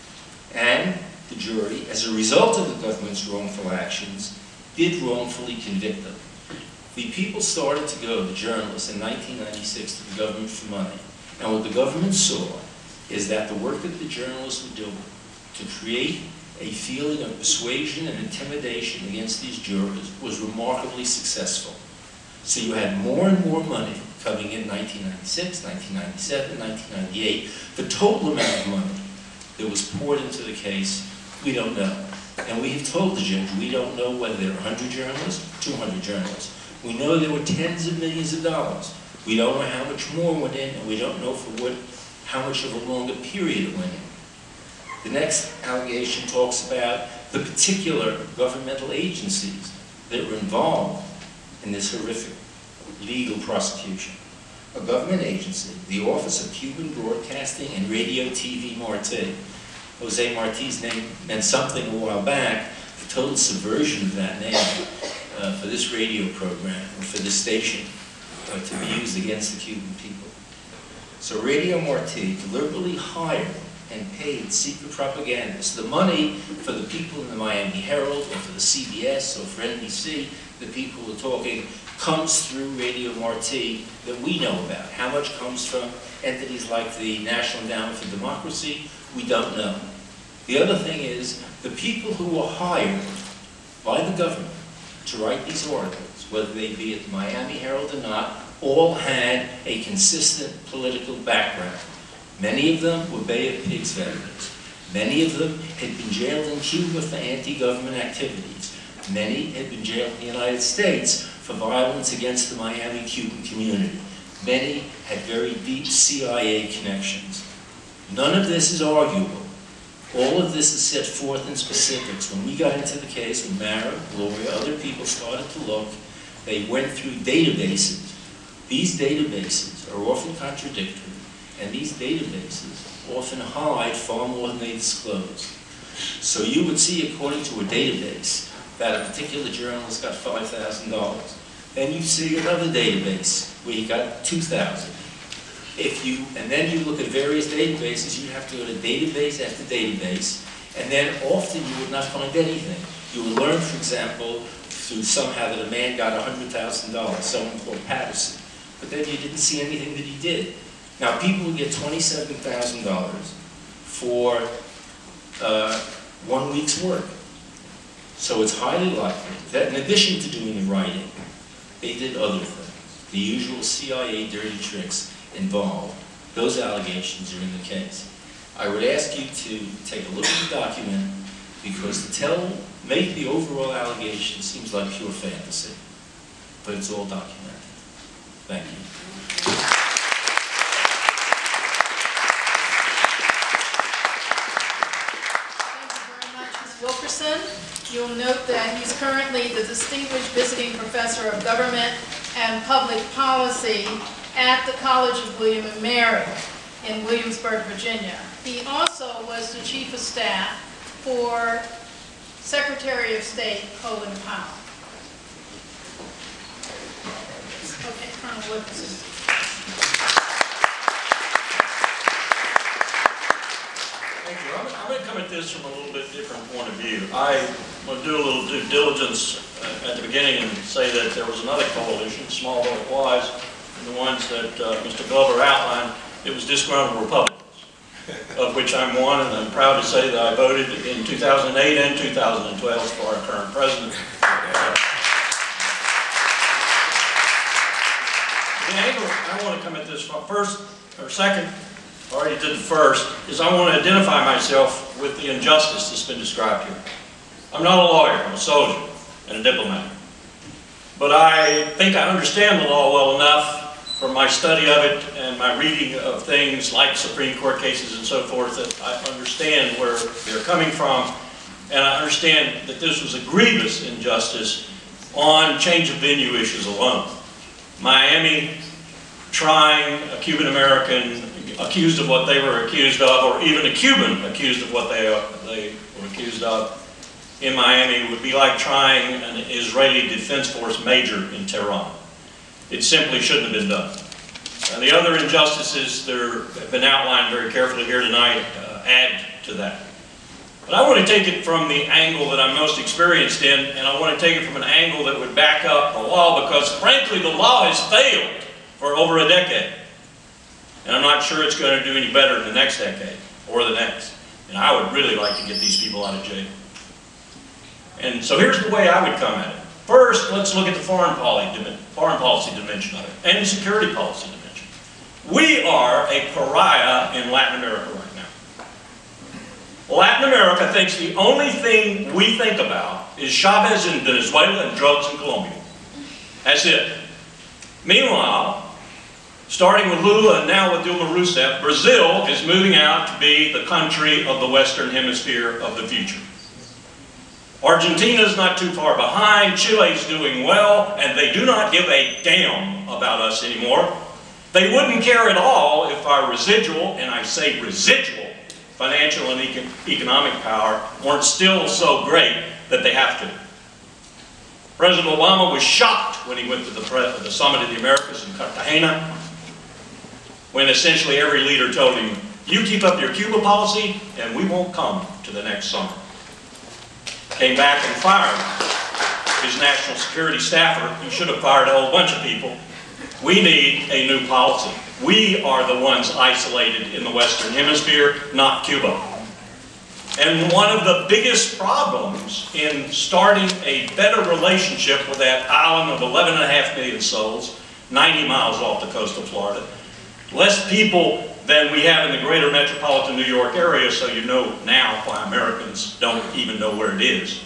And the jury, as a result of the government's wrongful actions, did wrongfully convict them. The people started to go, the journalists, in nineteen ninety-six to the government for money. And what the government saw is that the work that the journalists were doing to create a feeling of persuasion and intimidation against these jurors was remarkably successful. So you had more and more money coming in nineteen ninety-six, nineteen ninety-seven, nineteen ninety-eight. The total amount of money that was poured into the case, we don't know. And we have told the judge, we don't know whether there were one hundred journalists, two hundred journalists. We know there were tens of millions of dollars. We don't know how much more went in, and we don't know for what, how much of a longer period it went in. The next allegation talks about the particular governmental agencies that were involved in this horrific legal prosecution. A government agency, the Office of Cuban Broadcasting and Radio T V Marti. Jose Marti's name meant something a while back. The total subversion of that name uh, for this radio program, or for this station, uh, to be used against the Cuban people. So Radio Marti deliberately hired and paid secret propagandists. The money for the people in the Miami Herald, or for the C B S, or for N B C, the people who are talking, comes through Radio Marti that we know about. How much comes from entities like the National Endowment for Democracy, we don't know. The other thing is, the people who were hired by the government to write these articles, whether they be at the Miami Herald or not, all had a consistent political background. Many of them were Bay of Pigs veterans. Many of them had been jailed in Cuba for anti-government activities. Many had been jailed in the United States for violence against the Miami Cuban community. Many had very deep C I A connections. None of this is arguable. All of this is set forth in specifics. When we got into the case, when Mara, Gloria, other people started to look, they went through databases. These databases are often contradictory, and these databases often hide far more than they disclose. So you would see, according to a database, that a particular journalist got five thousand dollars. Then you see another database where he got two thousand dollars. If you, and then you look at various databases, you have to go to database after database, and then often you would not find anything. You would learn, for example, through somehow that a man got one hundred thousand dollars, someone called Patterson, but then you didn't see anything that he did. Now, people would get twenty-seven thousand dollars for uh, one week's work. So it's highly likely that in addition to doing the writing, they did other things. The usual C I A dirty tricks involved. Those allegations are in the case. I would ask you to take a look at the document, because to tell, make the overall allegation seems like pure fantasy, but it's all documented. Thank you. Wilkerson. You'll note that he's currently the Distinguished Visiting Professor of Government and Public Policy at the College of William and Mary in Williamsburg, Virginia. He also was the Chief of Staff for Secretary of State Colin Powell. Okay, Colonel Wilkerson. at this from a little bit different point of view. I will do a little due diligence uh, at the beginning and say that there was another coalition, small though it was, and the ones that uh, Mister Glover outlined, it was disgruntled Republicans, of which I'm one, and I'm proud to say that I voted in two thousand eight and two thousand twelve for our current president. The angle I want to come at this from first, or second, I already did the first, is I want to identify myself with the injustice that's been described here. I'm not a lawyer, I'm a soldier and a diplomat. But I think I understand the law well enough from my study of it and my reading of things like Supreme Court cases and so forth that I understand where they're coming from, and I understand that this was a grievous injustice on change of venue issues alone. Miami trying a Cuban American accused of what they were accused of, or even a Cuban accused of what they, uh, they were accused of in Miami would be like trying an Israeli Defense Force major in Tehran. It simply shouldn't have been done. And the other injustices that have been outlined very carefully here tonight uh, add to that. But I want to take it from the angle that I'm most experienced in, and I want to take it from an angle that would back up the law, because frankly the law has failed for over a decade. And I'm not sure it's going to do any better in the next decade, or the next. And I would really like to get these people out of jail. And so here's the way I would come at it. First, let's look at the foreign policy, foreign policy dimension of it, and the security policy dimension. We are a pariah in Latin America right now. Latin America thinks the only thing we think about is Chavez in Venezuela and drugs in Colombia. That's it. Meanwhile, starting with Lula and now with Dilma Rousseff, Brazil is moving out to be the country of the Western Hemisphere of the future. Argentina's not too far behind, Chile's doing well, and they do not give a damn about us anymore. They wouldn't care at all if our residual, and I say residual, financial and econ economic power weren't still so great that they have to. President Obama was shocked when he went to the, the Summit of the Americas in Cartagena, when essentially every leader told him, you keep up your Cuba policy and we won't come to the next summit. Came back and fired his national security staffer, who should have fired a whole bunch of people. We need a new policy. We are the ones isolated in the Western Hemisphere, not Cuba. And one of the biggest problems in starting a better relationship with that island of eleven and a half million souls, ninety miles off the coast of Florida, less people than we have in the greater metropolitan New York area, so you know now why Americans don't even know where it is.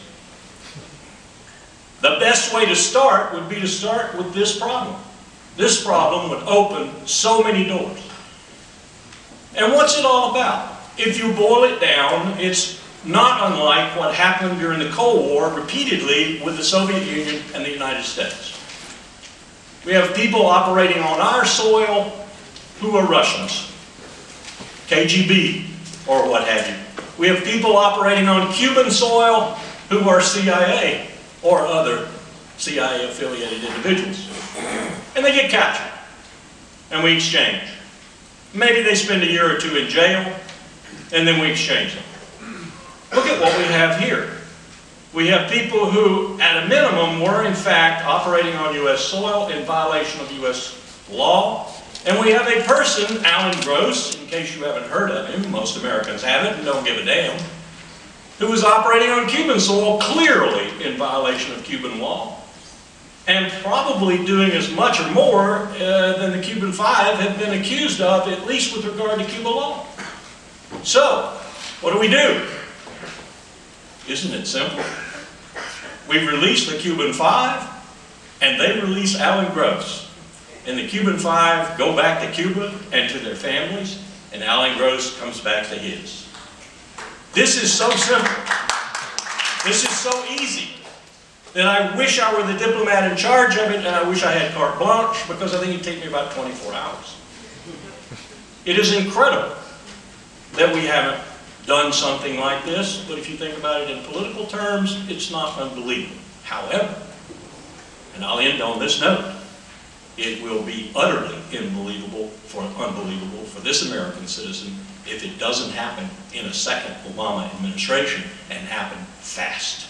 The best way to start would be to start with this problem. This problem would open so many doors. And what's it all about? If you boil it down, it's not unlike what happened during the Cold War repeatedly with the Soviet Union and the United States. We have people operating on our soil who are Russians, K G B, or what have you. We have people operating on Cuban soil who are C I A or other C I A-affiliated individuals. And they get captured, and we exchange. Maybe they spend a year or two in jail, and then we exchange them. Look at what we have here. We have people who, at a minimum, were in fact operating on U S soil in violation of U S law. And we have a person, Alan Gross, in case you haven't heard of him, most Americans haven't and don't give a damn, who was operating on Cuban soil clearly in violation of Cuban law, and probably doing as much or more uh, than the Cuban Five have been accused of, at least with regard to Cuban law. So, what do we do? Isn't it simple? We release the Cuban Five, and they release Alan Gross. And the Cuban Five go back to Cuba and to their families, and Alan Gross comes back to his. This is so simple. This is so easy that I wish I were the diplomat in charge of it, and I wish I had carte blanche, because I think it'd take me about twenty-four hours. It is incredible that we haven't done something like this, but if you think about it in political terms, it's not unbelievable. However, and I'll end on this note, it will be utterly unbelievable for, unbelievable for this American citizen if it doesn't happen in a second Obama administration, and happen fast.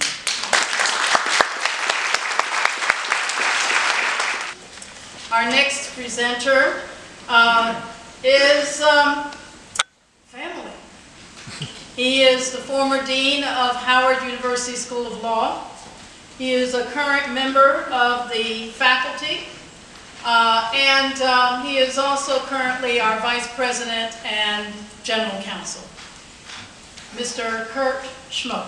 Our next presenter uh, is um, family. He is the former dean of Howard University School of Law. He is a current member of the faculty, uh, and um, he is also currently our vice president and general counsel, Mister Kurt Schmoke.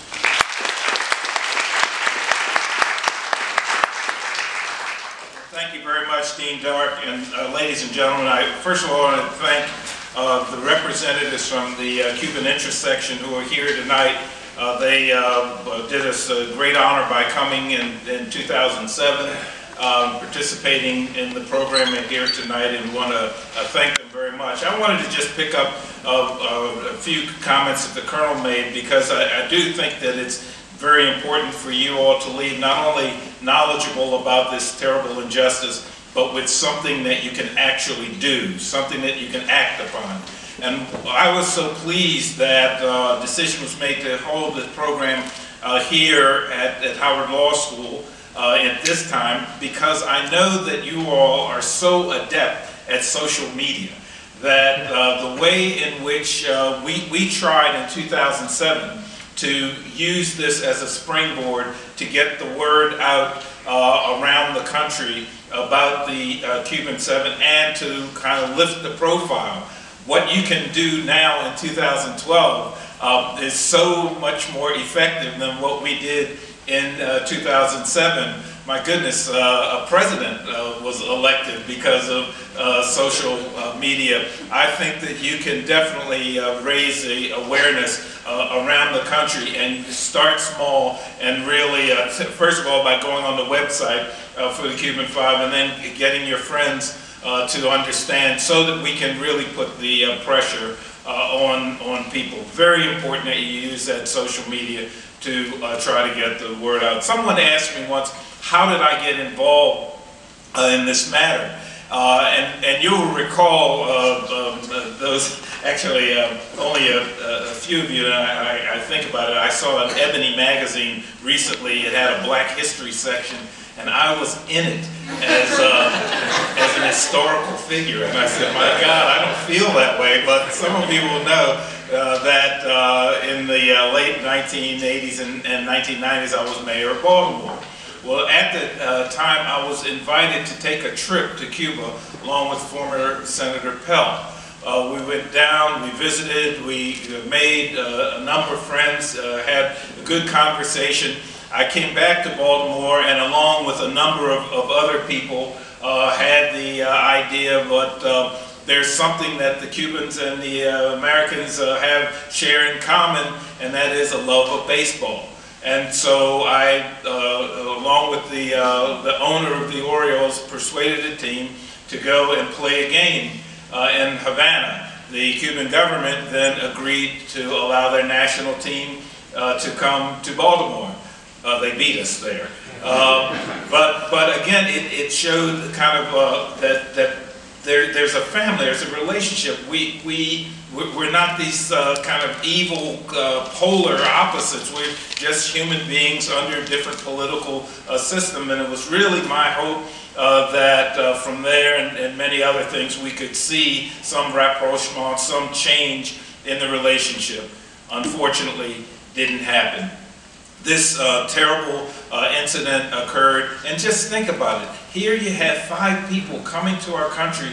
Thank you very much, Dean Dark, and uh, ladies and gentlemen. I first of all want to thank uh, the representatives from the uh, Cuban Interest Section who are here tonight. Uh, they uh, did us a great honor by coming in, in two thousand seven, um, participating in the program here tonight, and we want to uh, thank them very much. I wanted to just pick up uh, uh, a few comments that the Colonel made, because I, I do think that it's very important for you all to leave not only knowledgeable about this terrible injustice, but with something that you can actually do, something that you can act upon. And I was so pleased that uh, a decision was made to hold this program uh, here at, at Howard Law School uh, at this time, because I know that you all are so adept at social media that uh, the way in which uh, we, we tried in two thousand seven to use this as a springboard to get the word out uh, around the country about the uh, Cuban seven, and to kind of lift the profile. What you can do now in two thousand twelve uh, is so much more effective than what we did in uh, two thousand seven. My goodness, uh, a president uh, was elected because of uh, social uh, media. I think that you can definitely uh, raise the awareness uh, around the country, and start small, and really, uh, first of all, by going on the website uh, for the Cuban Five, and then getting your friends uh, to understand, so that we can really put the uh, pressure uh, on, on people. Very important that you use that social media to uh, try to get the word out. Someone asked me once, how did I get involved uh, in this matter? Uh, and, and you'll recall uh, um, uh, those, actually uh, only a, a few of you, and I, I think about it, I saw an Ebony magazine recently. It had a Black History section, and I was in it as, uh, as an historical figure. And I said, my God, I don't feel that way, but some of you will know uh, that uh, in the uh, late nineteen eighties and, and nineteen nineties, I was mayor of Baltimore. Well, at the uh, time, I was invited to take a trip to Cuba along with former Senator Pell. Uh, we went down, we visited, we made uh, a number of friends, uh, had a good conversation. I came back to Baltimore, and along with a number of, of other people, uh, had the uh, idea, but uh, there's something that the Cubans and the uh, Americans uh, have share in common, and that is a love of baseball. And so I, uh, along with the, uh, the owner of the Orioles, persuaded the team to go and play a game uh, in Havana. The Cuban government then agreed to allow their national team uh, to come to Baltimore. Uh, they beat us there. Um, but, but again, it, it showed kind of uh, that, that there, there's a family, there's a relationship. We, we, we're not these uh, kind of evil uh, polar opposites. We're just human beings under a different political uh, system. And it was really my hope uh, that uh, from there and, and many other things, we could see some rapprochement, some change in the relationship. Unfortunately, didn't happen. This uh, terrible uh, incident occurred, and just think about it. Here you have five people coming to our country,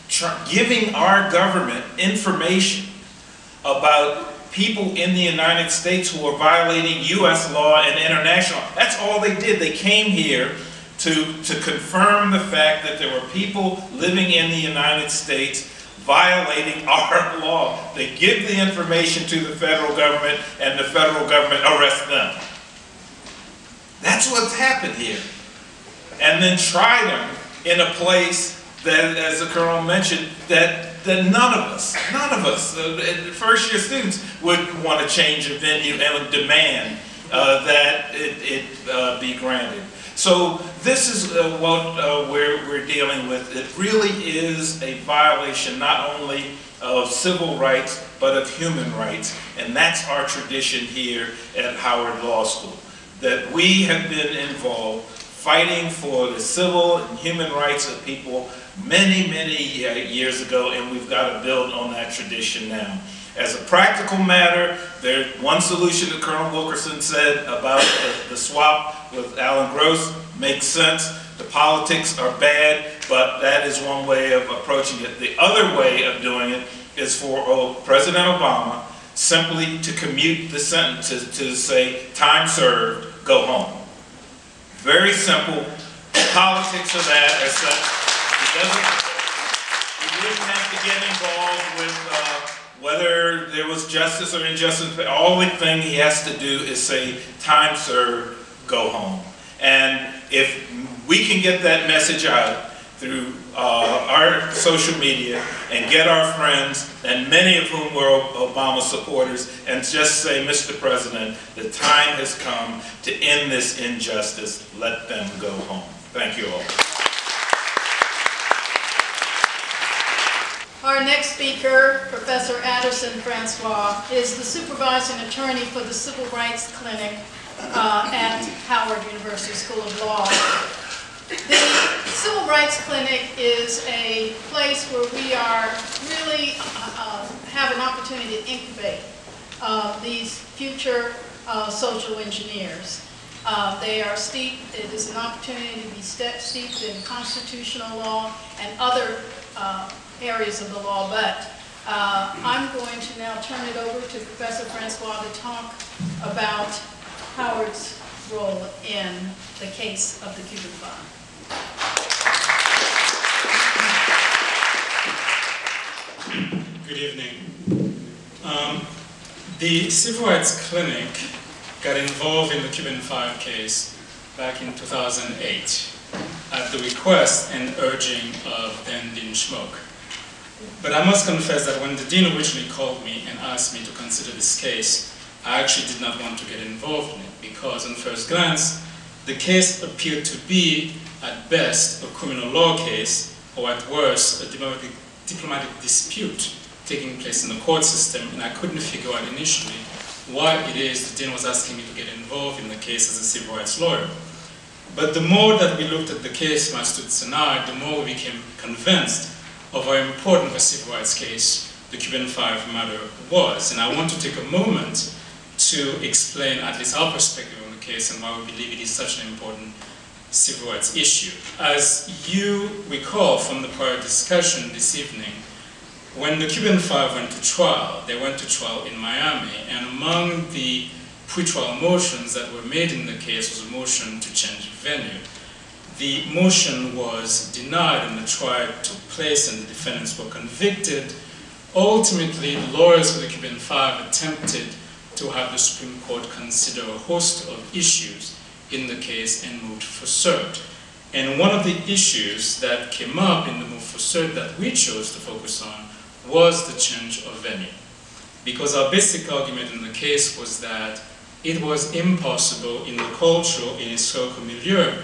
giving our government information about people in the United States who are violating U S law and international. That's all they did. They came here to, to confirm the fact that there were people living in the United States violating our law. They give the information to the federal government, and the federal government arrests them. That's what's happened here. And then try them in a place that, as the Colonel mentioned, that, that none of us, none of us, uh, first year students would want to change a venue and would demand uh, that it, it uh, be granted. So this is uh, what uh, we're, we're dealing with. It really is a violation not only of civil rights, but of human rights. And that's our tradition here at Howard Law School, that we have been involved fighting for the civil and human rights of people many, many uh, years ago, and we've got to build on that tradition now. As a practical matter, there's one solution that Colonel Wilkerson said about the, the swap with Alan Gross makes sense. The politics are bad, but that is one way of approaching it. The other way of doing it is for oh, President Obama simply to commute the sentence, to, to say, time served, go home. Very simple. The politics of that are such, it doesn't, he wouldn't have to get involved with uh, whether there was justice or injustice. The only thing he has to do is say, time served, go home. And if we can get that message out through uh, our social media and get our friends, and many of whom were Obama supporters, and just say, Mister President, the time has come to end this injustice. Let them go home. Thank you all. Our next speaker, Professor Addison Francois, is the supervising attorney for the Civil Rights Clinic uh, at Howard University School of Law. The Civil Rights Clinic is a place where we are really uh, have an opportunity to incubate uh, these future uh, social engineers. Uh, they are steeped, it is an opportunity to be steeped in constitutional law and other uh, areas of the law, but uh, I'm going to now turn it over to Professor Francois to talk about Howard's role in the case of the Cuban Five. Good evening. Um, the Civil Rights Clinic got involved in the Cuban Five case back in two thousand eight at the request and urging of then Dean Schmoke. But I must confess that when the Dean originally called me and asked me to consider this case, I actually did not want to get involved in it because on first glance, the case appeared to be, at best, a criminal law case, or at worst, a diplomatic, diplomatic dispute taking place in the court system, and I couldn't figure out initially why it is the Dean was asking me to get involved in the case as a civil rights lawyer. But the more that we looked at the case, my students and I, the more we became convinced of how important a civil rights case the Cuban Five matter was. And I want to take a moment to explain at least our perspective on the case and why we believe it is such an important civil rights issue. As you recall from the prior discussion this evening, when the Cuban Five went to trial, they went to trial in Miami, and among the pretrial motions that were made in the case was a motion to change venue. The motion was denied and the trial took place and the defendants were convicted. Ultimately, the lawyers for the Cuban Five attempted to have the Supreme Court consider a host of issues in the case and moved for cert. And one of the issues that came up in the move for cert that we chose to focus on was the change of venue. Because our basic argument in the case was that it was impossible in the cultural and historical milieu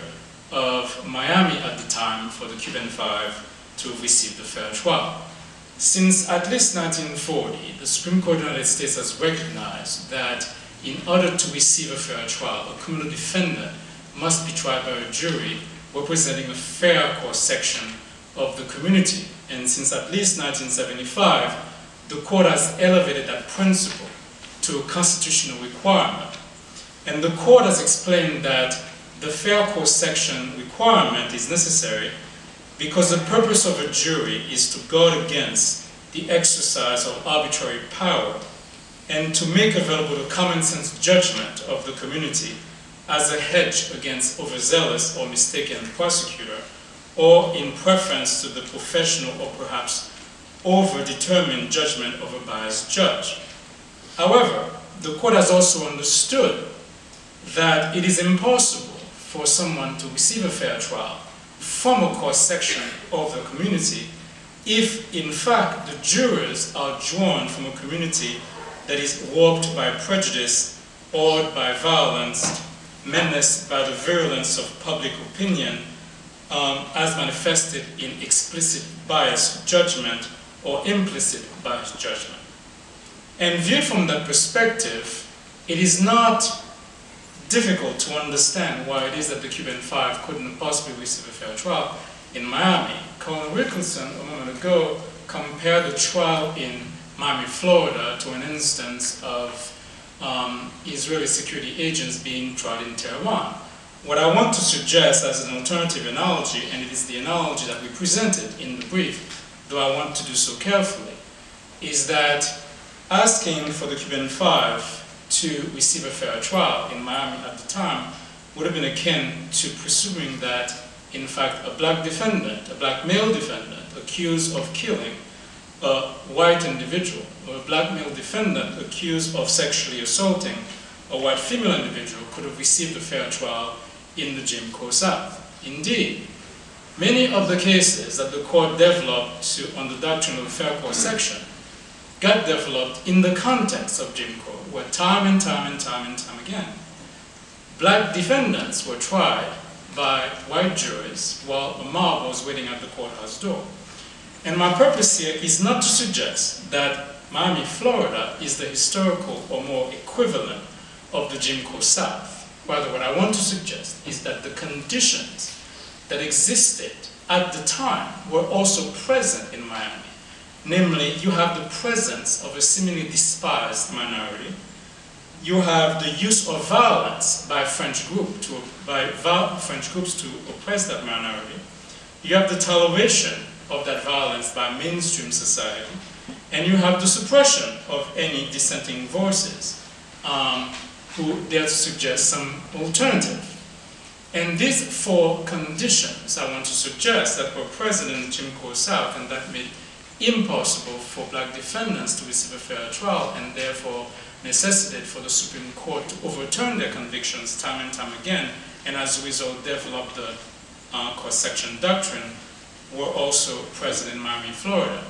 of Miami at the time for the Cuban Five to have received a fair trial. Since at least nineteen forty, the Supreme Court of the United States has recognized that in order to receive a fair trial, a criminal defendant must be tried by a jury representing a fair cross-section of the community. And since at least nineteen seventy-five, the court has elevated that principle to a constitutional requirement. And the court has explained that the fair cross-section requirement is necessary because the purpose of a jury is to guard against the exercise of arbitrary power and to make available the common sense judgment of the community as a hedge against overzealous or mistaken prosecutor, or in preference to the professional or perhaps over-determined judgment of a biased judge. However, the court has also understood that it is impossible for someone to receive a fair trial from a cross-section of the community if, in fact, the jurors are drawn from a community that is warped by prejudice, awed by violence, menaced by the virulence of public opinion, um, as manifested in explicit biased judgment or implicit bias judgment. And viewed from that perspective, it is not difficult to understand why it is that the Cuban Five couldn't possibly receive a fair trial in Miami. Colonel Wilkinson, a moment ago, compared the trial in Miami, Florida, to an instance of um, Israeli security agents being tried in Tehran. What I want to suggest as an alternative analogy, and it is the analogy that we presented in the brief, though I want to do so carefully, is that asking for the Cuban Five to receive a fair trial in Miami at the time would have been akin to presuming that, in fact, a black defendant, a black male defendant, accused of killing a white individual, or a black male defendant accused of sexually assaulting a white female individual could have received a fair trial in the Jim Crow South. Indeed, many of the cases that the court developed to, on the doctrine of the fair court section got developed in the context of Jim Crow, where time and time and time and time again, black defendants were tried by white juries while a mob was waiting at the courthouse door. And my purpose here is not to suggest that Miami, Florida is the historical or more equivalent of the Jim Crow South. Rather, what I want to suggest is that the conditions that existed at the time were also present in Miami. Namely, you have the presence of a seemingly despised minority. You have the use of violence by French group to, by French groups to oppress that minority. You have the toleration of that violence by mainstream society, and you have the suppression of any dissenting voices um, who dare to suggest some alternative. And these four conditions I want to suggest that were present in the Jim Crow South and that made it impossible for black defendants to receive a fair trial and therefore necessitated for the Supreme Court to overturn their convictions time and time again, and as a result develop the uh, cross-section doctrine, were also present in Miami, Florida.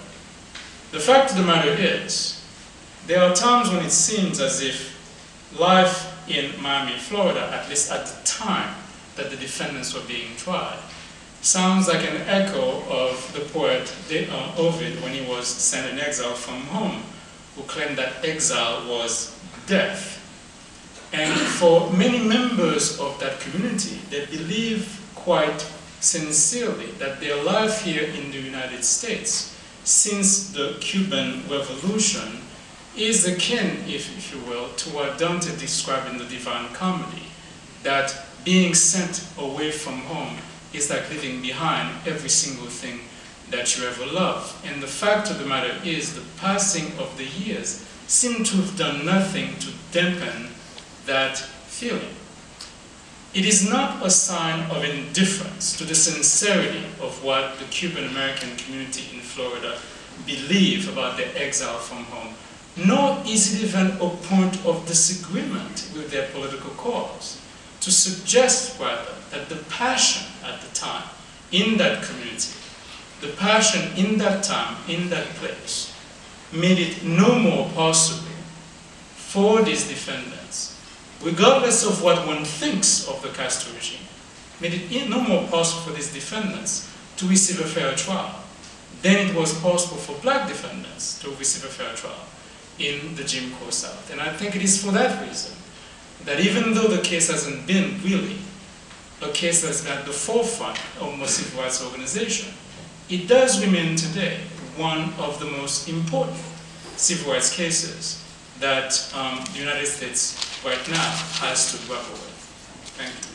The fact of the matter is, there are times when it seems as if life in Miami, Florida, at least at the time that the defendants were being tried, sounds like an echo of the poet uh, Ovid when he was sent in exile from home, who claimed that exile was death. And for many members of that community, they believe quite sincerely that their life here in the United States since the Cuban Revolution is akin, if, if you will, to what Dante described in the Divine Comedy, that being sent away from home is like leaving behind every single thing that you ever loved. And the fact of the matter is the passing of the years seem to have done nothing to dampen that feeling. It is not a sign of indifference to the sincerity of what the Cuban American community in Florida believe about their exile from home, nor is it even a point of disagreement with their political cause. To suggest, rather, that the passion at the time in that community, the passion in that time, in that place, made it no more possible for these defendants, regardless of what one thinks of the Castro regime, made it no more possible for these defendants to receive a fair trial than it was possible for black defendants to receive a fair trial in the Jim Crow South. And I think it is for that reason that even though the case hasn't been really a case that's been at the forefront of most civil rights organization, it does remain today one of the most important civil rights cases that um, the United States right now has to grapple with. Thank you.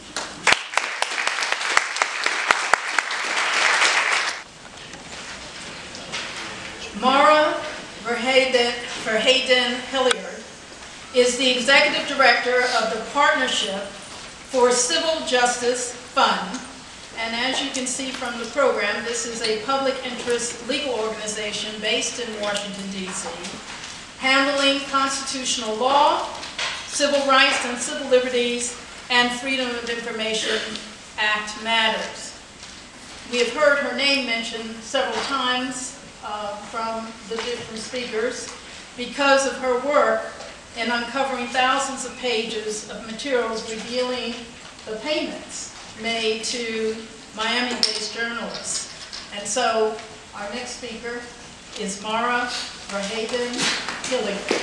Mara Verheyden, Verheyden Hilliard is the Executive Director of the Partnership for Civil Justice Fund. And as you can see from the program, this is a public interest legal organization based in Washington, D C, handling constitutional law, civil rights and civil liberties, and Freedom of Information Act matters. We have heard her name mentioned several times uh, from the different speakers because of her work in uncovering thousands of pages of materials revealing the payments made to Miami-based journalists. And so our next speaker is Mara Verhagen Gilligan.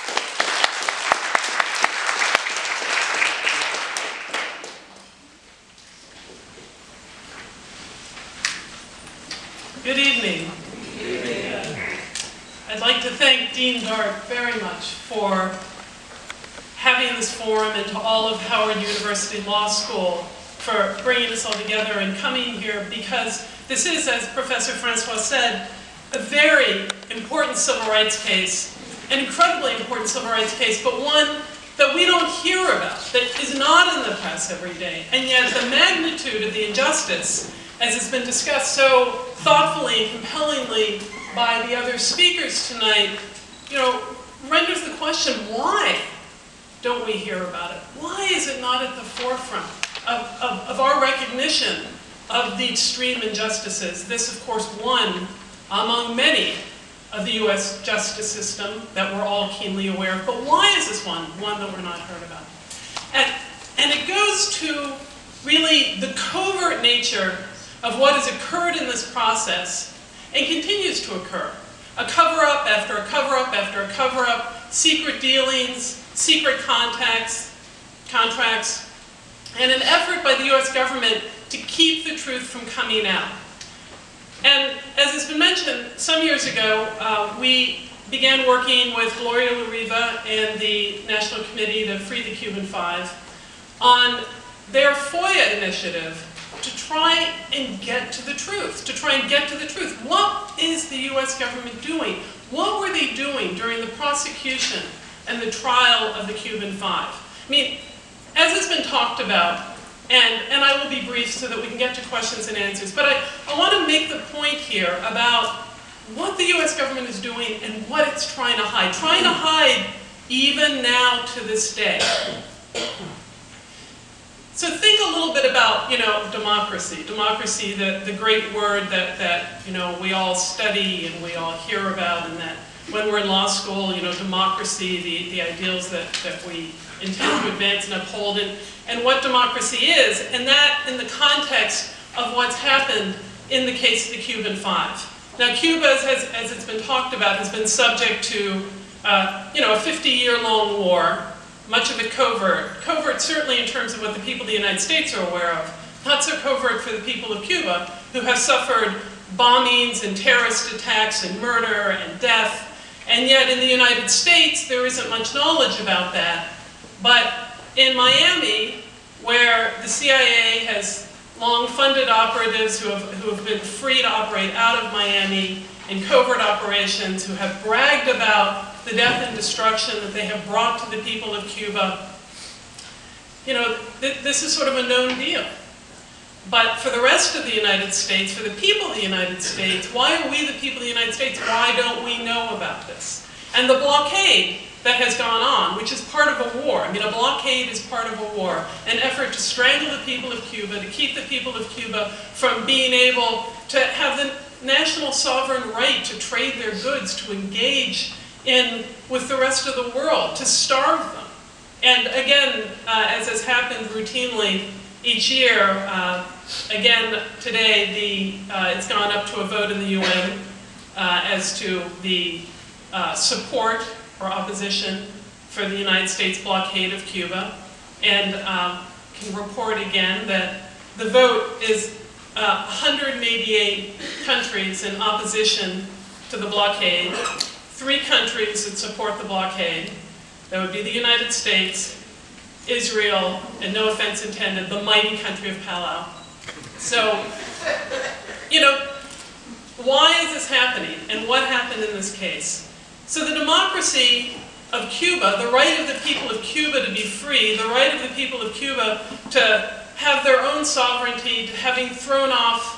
Good evening. I'd like to thank Dean Dart very much for having this forum, and to all of Howard University Law School for bringing us all together and coming here, because this is, as Professor Francois said, a very important civil rights case, an incredibly important civil rights case, but one that we don't hear about, that is not in the press every day. And yet the magnitude of the injustice, as has been discussed so thoughtfully and compellingly by the other speakers tonight, you know, renders the question, why don't we hear about it? Why is it not at the forefront of, of, of our recognition of the extreme injustices? This, of course, one among many of the U S justice system that we're all keenly aware of. But why is this one, one that we're not heard about? And, and it goes to really the covert nature of what has occurred in this process and continues to occur. A cover-up after a cover-up after a cover-up, secret dealings, secret contacts, contracts, and an effort by the U S government to keep the truth from coming out. And as has been mentioned, some years ago, uh, we began working with Gloria La Riva and the National Committee to Free the Cuban Five on their FOIA initiative to try and get to the truth, to try and get to the truth. What is the U S government doing? What were they doing during the prosecution and the trial of the Cuban Five? I mean, as has been talked about, and, and I will be brief so that we can get to questions and answers, but I, I want to make the point here about what the U S government is doing and what it's trying to hide. Trying to hide even now to this day. So think a little bit about, you know, democracy. Democracy, the, the great word that, that, you know, we all study and we all hear about, and that when we're in law school, you know, democracy, the, the ideals that, that we intend to advance and uphold, and, and what democracy is, and that in the context of what's happened in the case of the Cuban Five. Now, Cuba, as, as it's been talked about, has been subject to, uh, you know, a fifty-year-long war. Much of it covert. Covert certainly in terms of what the people of the United States are aware of. Not so covert for the people of Cuba, who have suffered bombings and terrorist attacks and murder and death. And yet in the United States, there isn't much knowledge about that. But in Miami, where the C I A has long funded operatives who have, who have been free to operate out of Miami in covert operations, who have bragged about the death and destruction that they have brought to the people of Cuba. You know, th this is sort of a known deal. But for the rest of the United States, for the people of the United States, why are we the people of the United States? Why don't we know about this? And the blockade that has gone on, which is part of a war. I mean, a blockade is part of a war. An effort to strangle the people of Cuba, to keep the people of Cuba from being able to have the national sovereign right to trade their goods, to engage in with the rest of the world, to starve them. And again, uh, as has happened routinely each year, uh, again today the, uh, it's gone up to a vote in the U N uh, as to the uh, support or opposition for the United States blockade of Cuba. And um, can report again that the vote is uh, one hundred eighty-eight countries in opposition to the blockade. Three countries that support the blockade. That would be the United States, Israel, and no offense intended, the mighty country of Palau. So, you know, why is this happening, and what happened in this case? So the democracy of Cuba, the right of the people of Cuba to be free, the right of the people of Cuba to have their own sovereignty, to having thrown off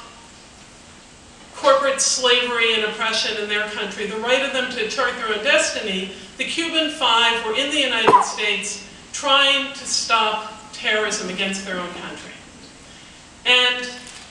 corporate slavery and oppression in their country, the right of them to chart their own destiny, the Cuban Five were in the United States trying to stop terrorism against their own country. And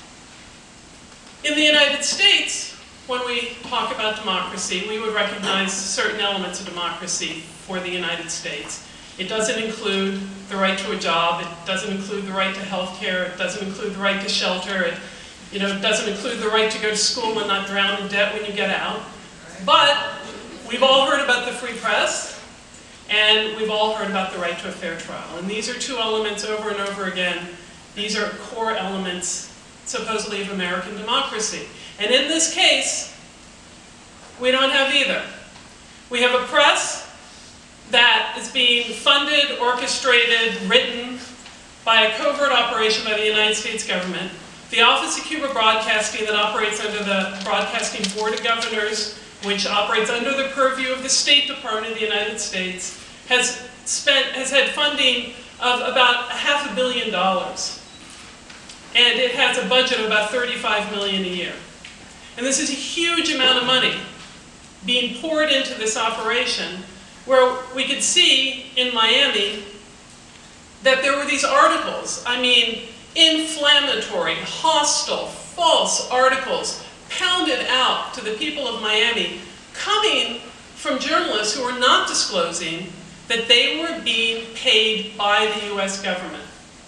in the United States, when we talk about democracy, we would recognize certain elements of democracy for the United States. It doesn't include the right to a job, it doesn't include the right to health care, it doesn't include the right to shelter, it You know, it doesn't include the right to go to school and not drown in debt when you get out. But we've all heard about the free press, and we've all heard about the right to a fair trial. And these are two elements over and over again. These are core elements, supposedly, of American democracy. And in this case, we don't have either. We have a press that is being funded, orchestrated, written by a covert operation by the United States government. The Office of Cuba Broadcasting, that operates under the Broadcasting Board of Governors, which operates under the purview of the State Department of the United States, has spent, has had funding of about a half a billion dollars. And it has a budget of about thirty-five million dollars a year. And this is a huge amount of money being poured into this operation, where we could see in Miami that there were these articles, I mean, inflammatory, hostile, false articles pounded out to the people of Miami, coming from journalists who were not disclosing that they were being paid by the U S government.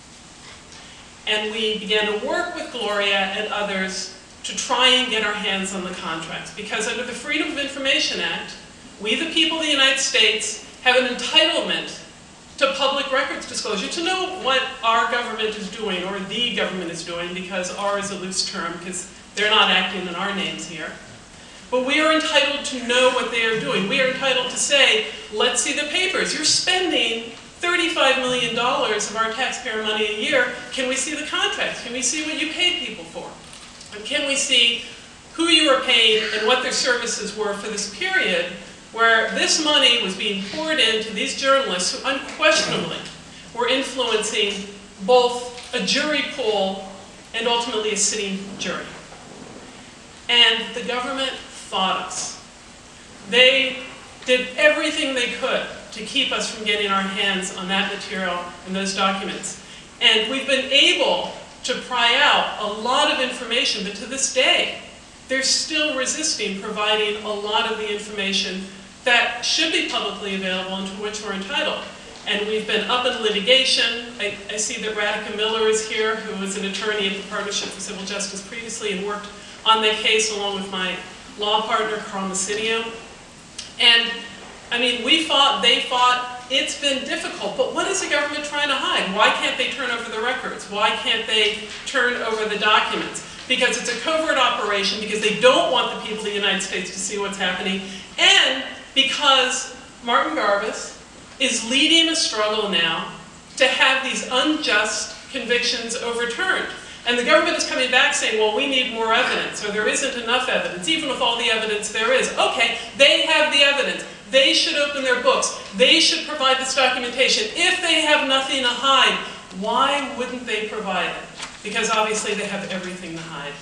And we began to work with Gloria and others to try and get our hands on the contracts. Because under the Freedom of Information Act, we, the people of the United States, have an entitlement to public records disclosure, to know what our government is doing, or the government is doing, because R is a loose term, because they're not acting in our names here. But we are entitled to know what they are doing. We are entitled to say, let's see the papers. You're spending thirty-five million dollars of our taxpayer money a year. Can we see the contracts? Can we see what you paid people for? And can we see who you were paying and what their services were for this period, where this money was being poured into these journalists who unquestionably were influencing both a jury pool and ultimately a sitting jury. And the government fought us. They did everything they could to keep us from getting our hands on that material and those documents. And we've been able to pry out a lot of information, but to this day, they're still resisting providing a lot of the information that should be publicly available and to which we're entitled. And we've been up in litigation. I, I see that Radhika Miller is here, who was an attorney at the Partnership for Civil Justice previously and worked on the case along with my law partner, Carl Macinio. And I mean, we fought, they fought. It's been difficult, but what is the government trying to hide? Why can't they turn over the records? Why can't they turn over the documents? Because it's a covert operation, because they don't want the people of the United States to see what's happening, and because Martin Garbus is leading a struggle now to have these unjust convictions overturned. And the government is coming back saying, well, we need more evidence, or there isn't enough evidence, even with all the evidence there is. Okay, they have the evidence. They should open their books. They should provide this documentation. If they have nothing to hide, why wouldn't they provide it? Because obviously they have everything to hide.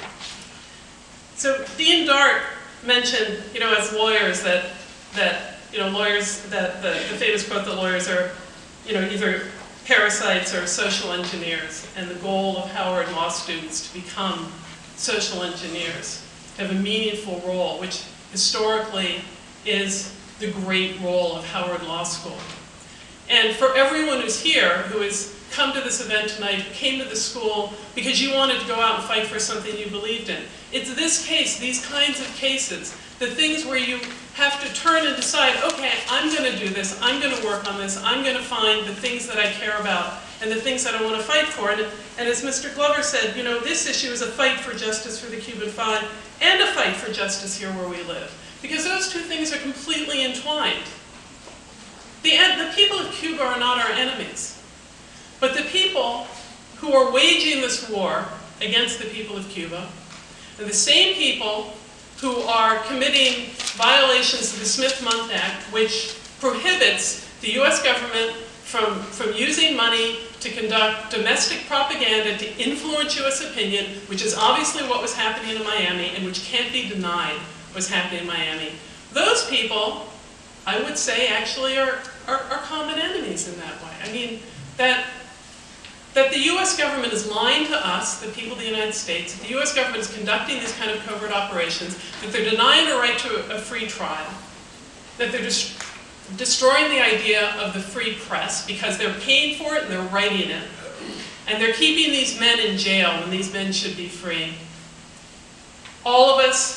So Dean Dart mentioned, you know, as lawyers that, that you know, lawyers, that the, the famous quote that lawyers are, you know, either parasites or social engineers, and the goal of Howard law students to become social engineers, to have a meaningful role, which historically is the great role of Howard Law School. And for everyone who's here, who has come to this event tonight, came to the school because you wanted to go out and fight for something you believed in, it's this case, these kinds of cases, the things where you have to turn and decide, okay, I'm going to do this, I'm going to work on this, I'm going to find the things that I care about and the things that I want to fight for. And, and as Mister Glover said, you know, this issue is a fight for justice for the Cuban Five and a fight for justice here where we live. Because those two things are completely entwined. The, the people of Cuba are not our enemies. But the people who are waging this war against the people of Cuba are the same people who are committing violations of the Smith-Mundt Act, which prohibits the U S government from, from using money to conduct domestic propaganda to influence U S opinion, which is obviously what was happening in Miami and which can't be denied was happening in Miami. Those people, I would say, actually are, are, are common enemies in that way. I mean, that, that the U S government is lying to us, the people of the United States, that the U S government is conducting these kind of covert operations, that they're denying a right to a, a free trial, that they're just destroying the idea of the free press because they're paying for it and they're writing it, and they're keeping these men in jail when these men should be free. All of us,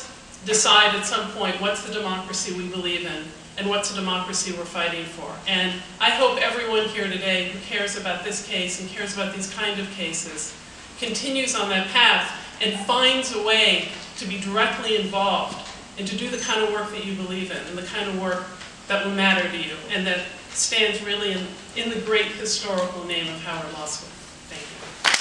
decide at some point what's the democracy we believe in and what's the democracy we're fighting for. And I hope everyone here today who cares about this case and cares about these kind of cases continues on that path and finds a way to be directly involved and to do the kind of work that you believe in and the kind of work that will matter to you and that stands really in, in the great historical name of Howard Law School. Thank you.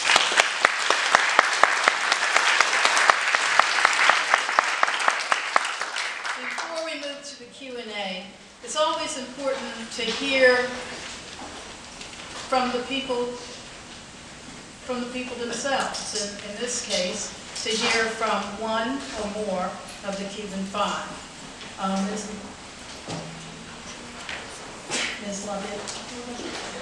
Before we move to the Q and A, it's always important to hear from the people, from the people themselves. In, in this case, to hear from one or more of the Cuban Five. Um, Miz Miz Lovett.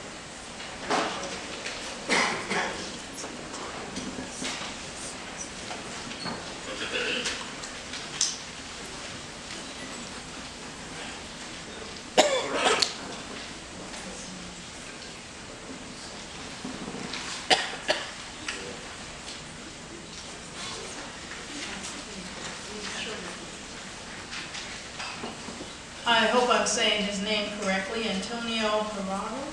I hope I'm saying his name correctly, Antonio Guerrero.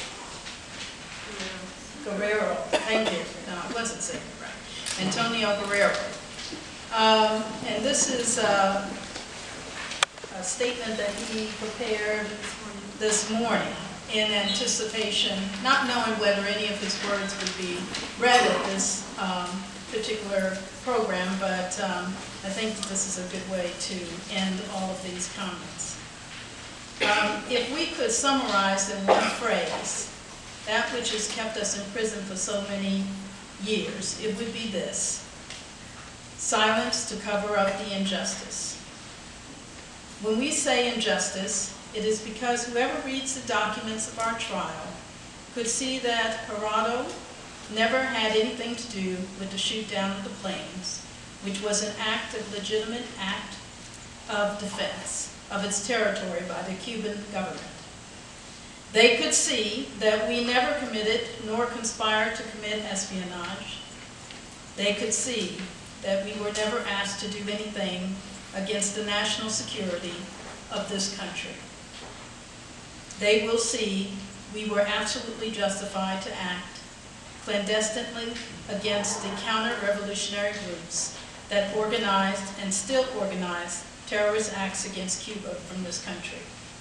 Guerrero, thank you. No, I wasn't saying it right. Antonio Guerrero. Um, and this is a, a statement that he prepared this morning in anticipation, not knowing whether any of his words would be read at this um, particular program, but um, I think that this is a good way to end all of these comments. Um, if we could summarize in one phrase that which has kept us in prison for so many years, it would be this: silence to cover up the injustice. When we say injustice, it is because whoever reads the documents of our trial could see that Gerardo never had anything to do with the shoot down of the planes, which was an act of legitimate act of defense of its territory by the Cuban government. They could see that we never committed nor conspired to commit espionage. They could see that we were never asked to do anything against the national security of this country. They will see we were absolutely justified to act clandestinely against the counter-revolutionary groups that organized and still organize terrorist acts against Cuba from this country.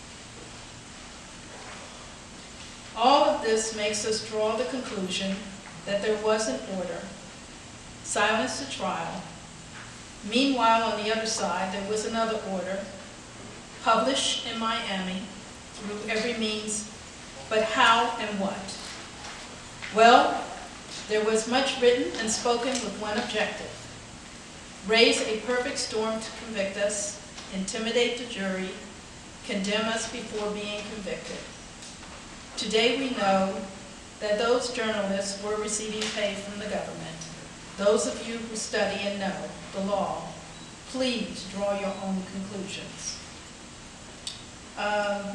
All of this makes us draw the conclusion that there was an order, silence to trial. Meanwhile, on the other side, there was another order, publish in Miami through every means, but how and what? Well, there was much written and spoken with one objective: raise a perfect storm to convict us, intimidate the jury, condemn us before being convicted. Today we know that those journalists were receiving pay from the government. Those of you who study and know the law, please draw your own conclusions. Um,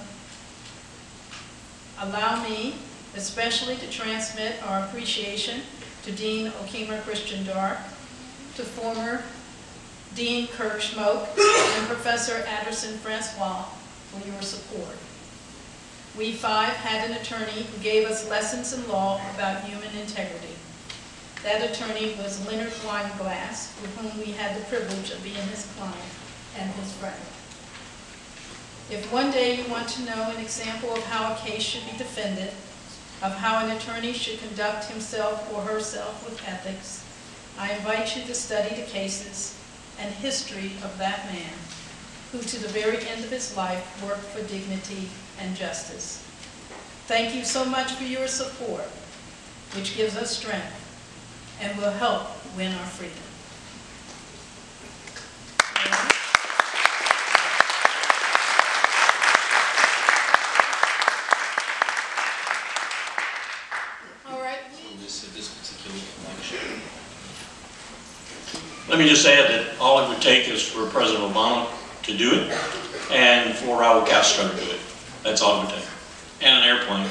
allow me especially to transmit our appreciation to Dean Okemah Christian Dark, to former Dean Kirk Schmoke, and Professor Anderson Francois for your support. We five had an attorney who gave us lessons in law about human integrity. That attorney was Leonard Weinglass, with whom we had the privilege of being his client and his friend. If one day you want to know an example of how a case should be defended, of how an attorney should conduct himself or herself with ethics, I invite you to study the cases and history of that man who to the very end of his life worked for dignity and justice. Thank you so much for your support, which gives us strength and will help win our freedom. All right. This, this particular election. Let me just add that all it would take is for President Obama to do it and for Raul Castro to do it. That's all it would take. And an airplane.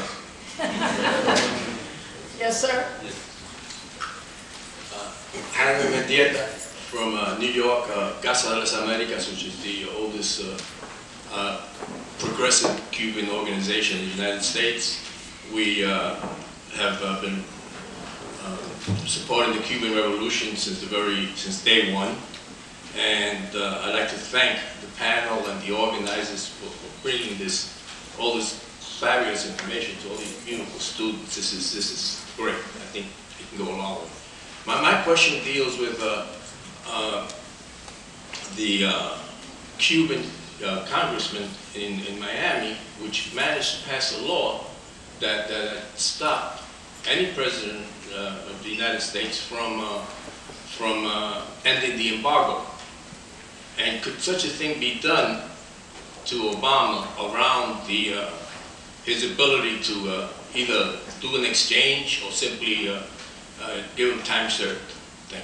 Yes, sir. Ana Mendieta from uh, New York, uh, Casa de las Americas, which is the oldest uh, uh, progressive Cuban organization in the United States. We uh, have uh, been uh, supporting the Cuban Revolution since the very since day one, and uh, I'd like to thank the panel and the organizers for, for bringing this all this fabulous information to all these beautiful students. This is this is great. I think it can go a long way. My my question deals with uh, uh, the uh, Cuban uh, congressman in in Miami, which managed to pass a law that that stopped any president uh, of the United States from uh, from uh, ending the embargo. And could such a thing be done to Obama around the uh, his ability to uh, either do an exchange or simply uh, uh, give him time served? Thank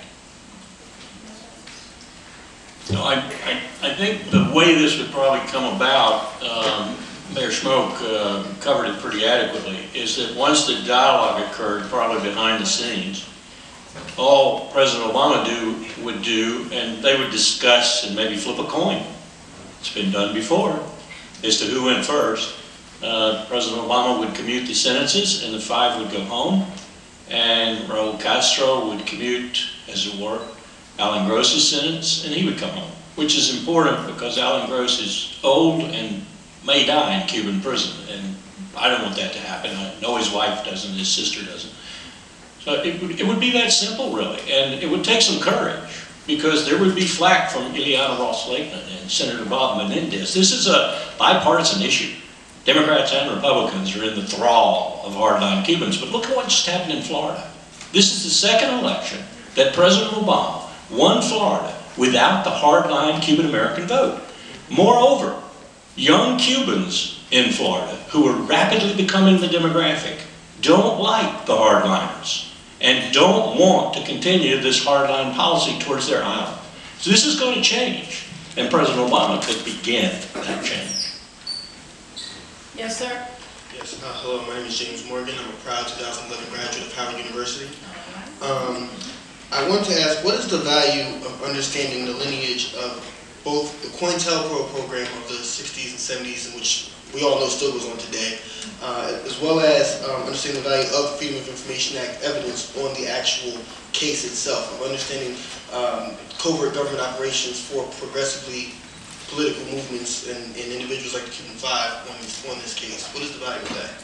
you. No, I, I, I think the way this would probably come about, um, Mayor Schmoke uh, covered it pretty adequately, is that once the dialogue occurred, probably behind the scenes, all President Obama do would do, and they would discuss and maybe flip a coin. It's been done before, as to who went first. Uh, President Obama would commute the sentences, and the five would go home, and Raul Castro would commute, as it were, Alan Gross's sentence, and he would come home, which is important because Alan Gross is old and may die in Cuban prison, and I don't want that to happen. I know his wife doesn't, his sister doesn't. So it would, it would be that simple, really, and it would take some courage, because there would be flack from Ileana Ros-Lehtinen and Senator Bob Menendez. This is a bipartisan issue. Democrats and Republicans are in the thrall of hardline Cubans, but look at what just happened in Florida. This is the second election that President Obama won Florida without the hardline Cuban-American vote. Moreover, young Cubans in Florida, who are rapidly becoming the demographic, don't like the hardliners and don't want to continue this hardline policy towards their island. So this is going to change, and President Obama could begin that change. Yes, sir? Yes, uh, hello, my name is James Morgan. I'm a proud two thousand eleven graduate of Howard University. Um, I want to ask, what is the value of understanding the lineage of both the COINTELPRO program of the sixties and seventies, in which we all know still goes on today, uh, as well as um, understanding the value of the Freedom of Information Act evidence on the actual case itself, of understanding um, covert government operations for progressively political movements and, and individuals like the Cuban Five on this, on this case. What is the value of that?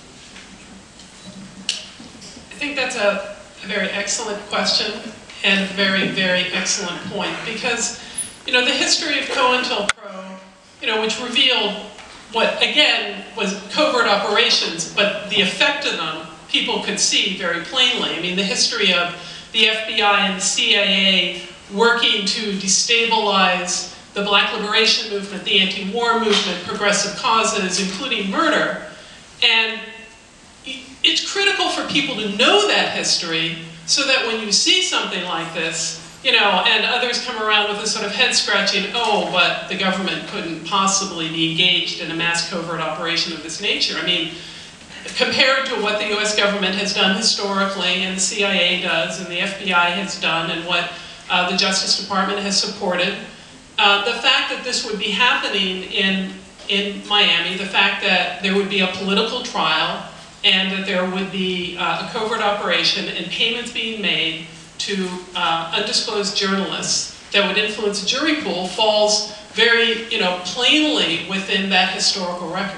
I think that's a, a very excellent question and a very, very excellent point, because, you know, the history of COINTELPRO, you know, which revealed what, again, was covert operations, but the effect of them people could see very plainly. I mean, the history of the F B I and the C I A working to destabilize the Black Liberation Movement, the anti-war movement, progressive causes, including murder. And it's critical for people to know that history so that when you see something like this, you know, and others come around with a sort of head-scratching, oh, but the government couldn't possibly be engaged in a mass covert operation of this nature. I mean, compared to what the U S government has done historically, and the C I A does, and the F B I has done, and what uh, the Justice Department has supported, uh, the fact that this would be happening in, in Miami, the fact that there would be a political trial, and that there would be uh, a covert operation and payments being made to uh, undisclosed journalists that would influence a jury pool falls very, you know, plainly within that historical record.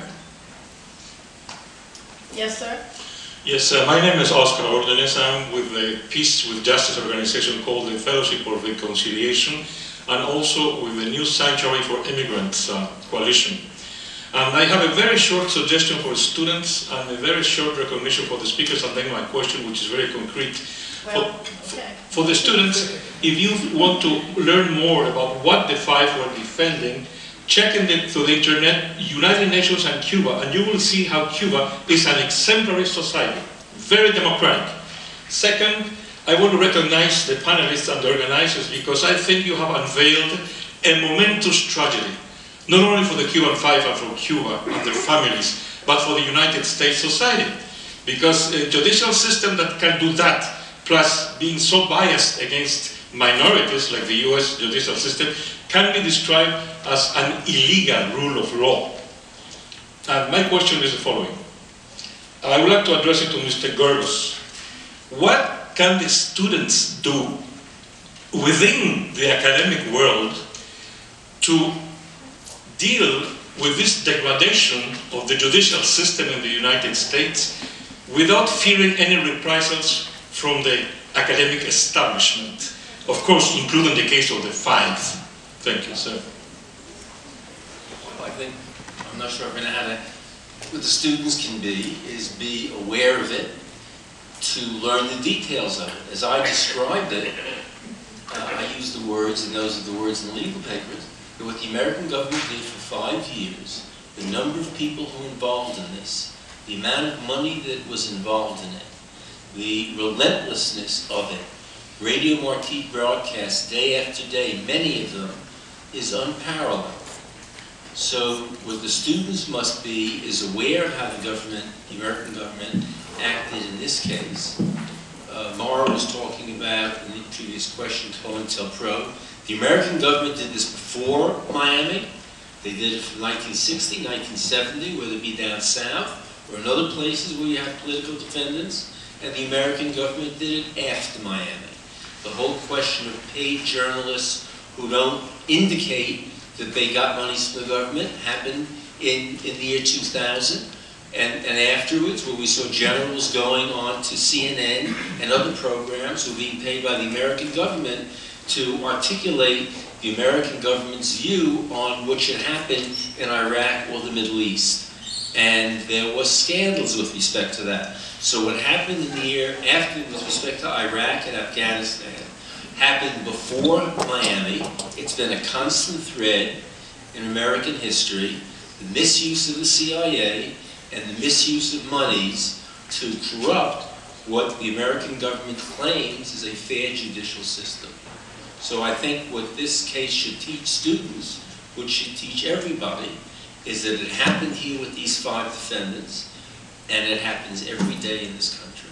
Yes, sir? Yes, uh, my name is Oscar Ordenes. I'm with the Peace with Justice organization called the Fellowship for Reconciliation, and also with the New Sanctuary for Immigrants uh, Coalition. And I have a very short suggestion for students and a very short recognition for the speakers, and then my question, which is very concrete. Well, for, okay. for the students, if you want to learn more about what the five were defending, check in the, through the internet, United Nations and Cuba, and you will see how Cuba is an exemplary society, very democratic. Second, I want to recognize the panelists and the organizers, because I think you have unveiled a momentous tragedy, not only for the Cuban Five and for Cuba and their families, but for the United States society. Because a judicial system that can do that plus being so biased against minorities like the U S judicial system, can be described as an illegal rule of law. And my question is the following. I would like to address it to Mister Gerbes. What can the students do within the academic world to deal with this degradation of the judicial system in the United States without fearing any reprisals from the academic establishment? Of course, including the case of the five. Thank you, sir. Well, I think, I'm not sure if I know how to, what the students can be is be aware of it, to learn the details of it. As I described it, uh, I use the words, and those are the words in the legal papers, that what the American government did for five years, the number of people who were involved in this, the amount of money that was involved in it, the relentlessness of it, Radio Marti broadcasts day after day, many of them, is unparalleled. So what the students must be is aware of how the government, the American government, acted in this case. Uh, Mara was talking about, in the previous question, COINTELPRO. The American government did this before Miami. They did it from nineteen sixty, nineteen seventy, whether it be down south or in other places where you have political defendants. And the American government did it after Miami. The whole question of paid journalists who don't indicate that they got monies from the government happened in, in the year two thousand. And, and afterwards, where we saw generals going on to C N N and other programs who were being paid by the American government to articulate the American government's view on what should happen in Iraq or the Middle East. And there was scandals with respect to that. So what happened in the year after, with respect to Iraq and Afghanistan, happened before Miami. It's been a constant thread in American history, the misuse of the C I A and the misuse of monies to corrupt what the American government claims is a fair judicial system. So I think what this case should teach students, which should teach everybody, is that it happened here with these five defendants, and it happens every day in this country.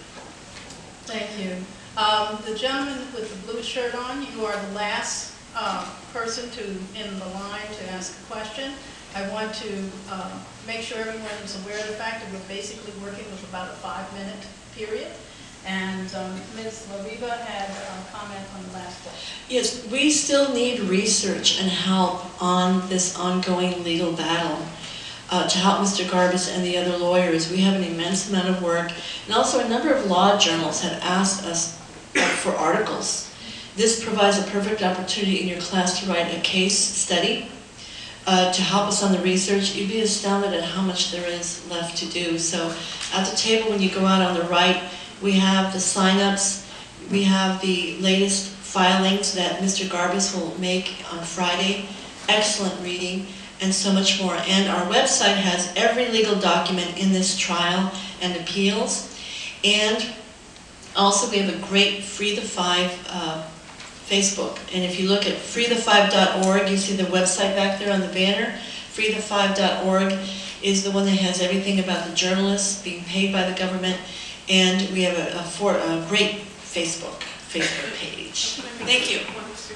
Thank you. Um, the gentleman with the blue shirt on, you are the last uh, person to in the line to ask a question. I want to uh, make sure everyone is aware of the fact that we're basically working with about a five-minute period. And um, Miz Lariva had a comment on the last question. Yes, we still need research and help on this ongoing legal battle uh, to help Mister Gerbes and the other lawyers. We have an immense amount of work, and also a number of law journals have asked us for articles. This provides a perfect opportunity in your class to write a case study uh, to help us on the research. You'd be astounded at how much there is left to do. So at the table when you go out on the right, we have the sign-ups, we have the latest filings that Mister Gerbes will make on Friday, excellent reading, and so much more. And our website has every legal document in this trial and appeals. And also we have a great Free the Five uh, Facebook. And if you look at free the five dot org, you see the website back there on the banner. free the five dot org is the one that has everything about the journalists being paid by the government. And we have a, a, for, a great Facebook Facebook page. Thank you.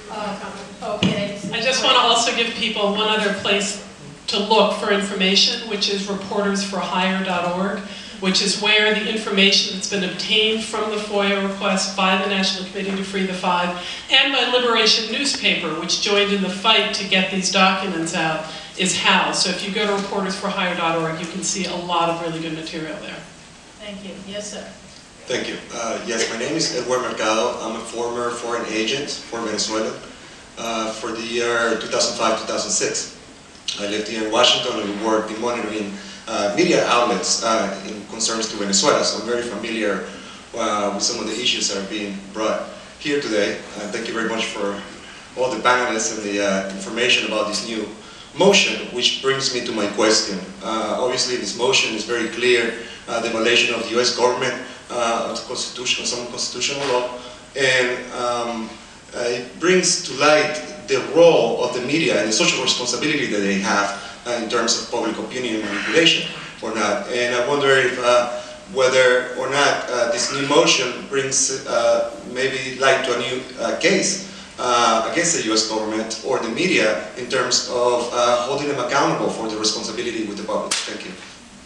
Uh, okay. I just want to also give people one other place to look for information, which is reporters for hire dot org, which is where the information that's been obtained from the FOIA request by the National Committee to Free the Five and by Liberation Newspaper, which joined in the fight to get these documents out, is housed. So if you go to reporters for hire dot org, you can see a lot of really good material there. Thank you. Yes, sir. Thank you. Uh, yes, my name is Edward Mercado. I'm a former foreign agent for Venezuela uh, for the year two thousand five to two thousand six. I lived here in Washington and worked in monitoring uh, media outlets uh, in concerns to Venezuela, so I'm very familiar uh, with some of the issues that are being brought here today. Uh, thank you very much for all the panelists and the uh, information about this new motion, which brings me to my question. Uh, obviously, this motion is very clear. Uh, the violation of the U S government, uh, of the constitution, some constitutional law, and um, uh, it brings to light the role of the media and the social responsibility that they have uh, in terms of public opinion manipulation or not. And I wonder if uh, whether or not uh, this new motion brings uh, maybe light to a new uh, case uh, against the U S government or the media in terms of uh, holding them accountable for the responsibility with the public. Thank you.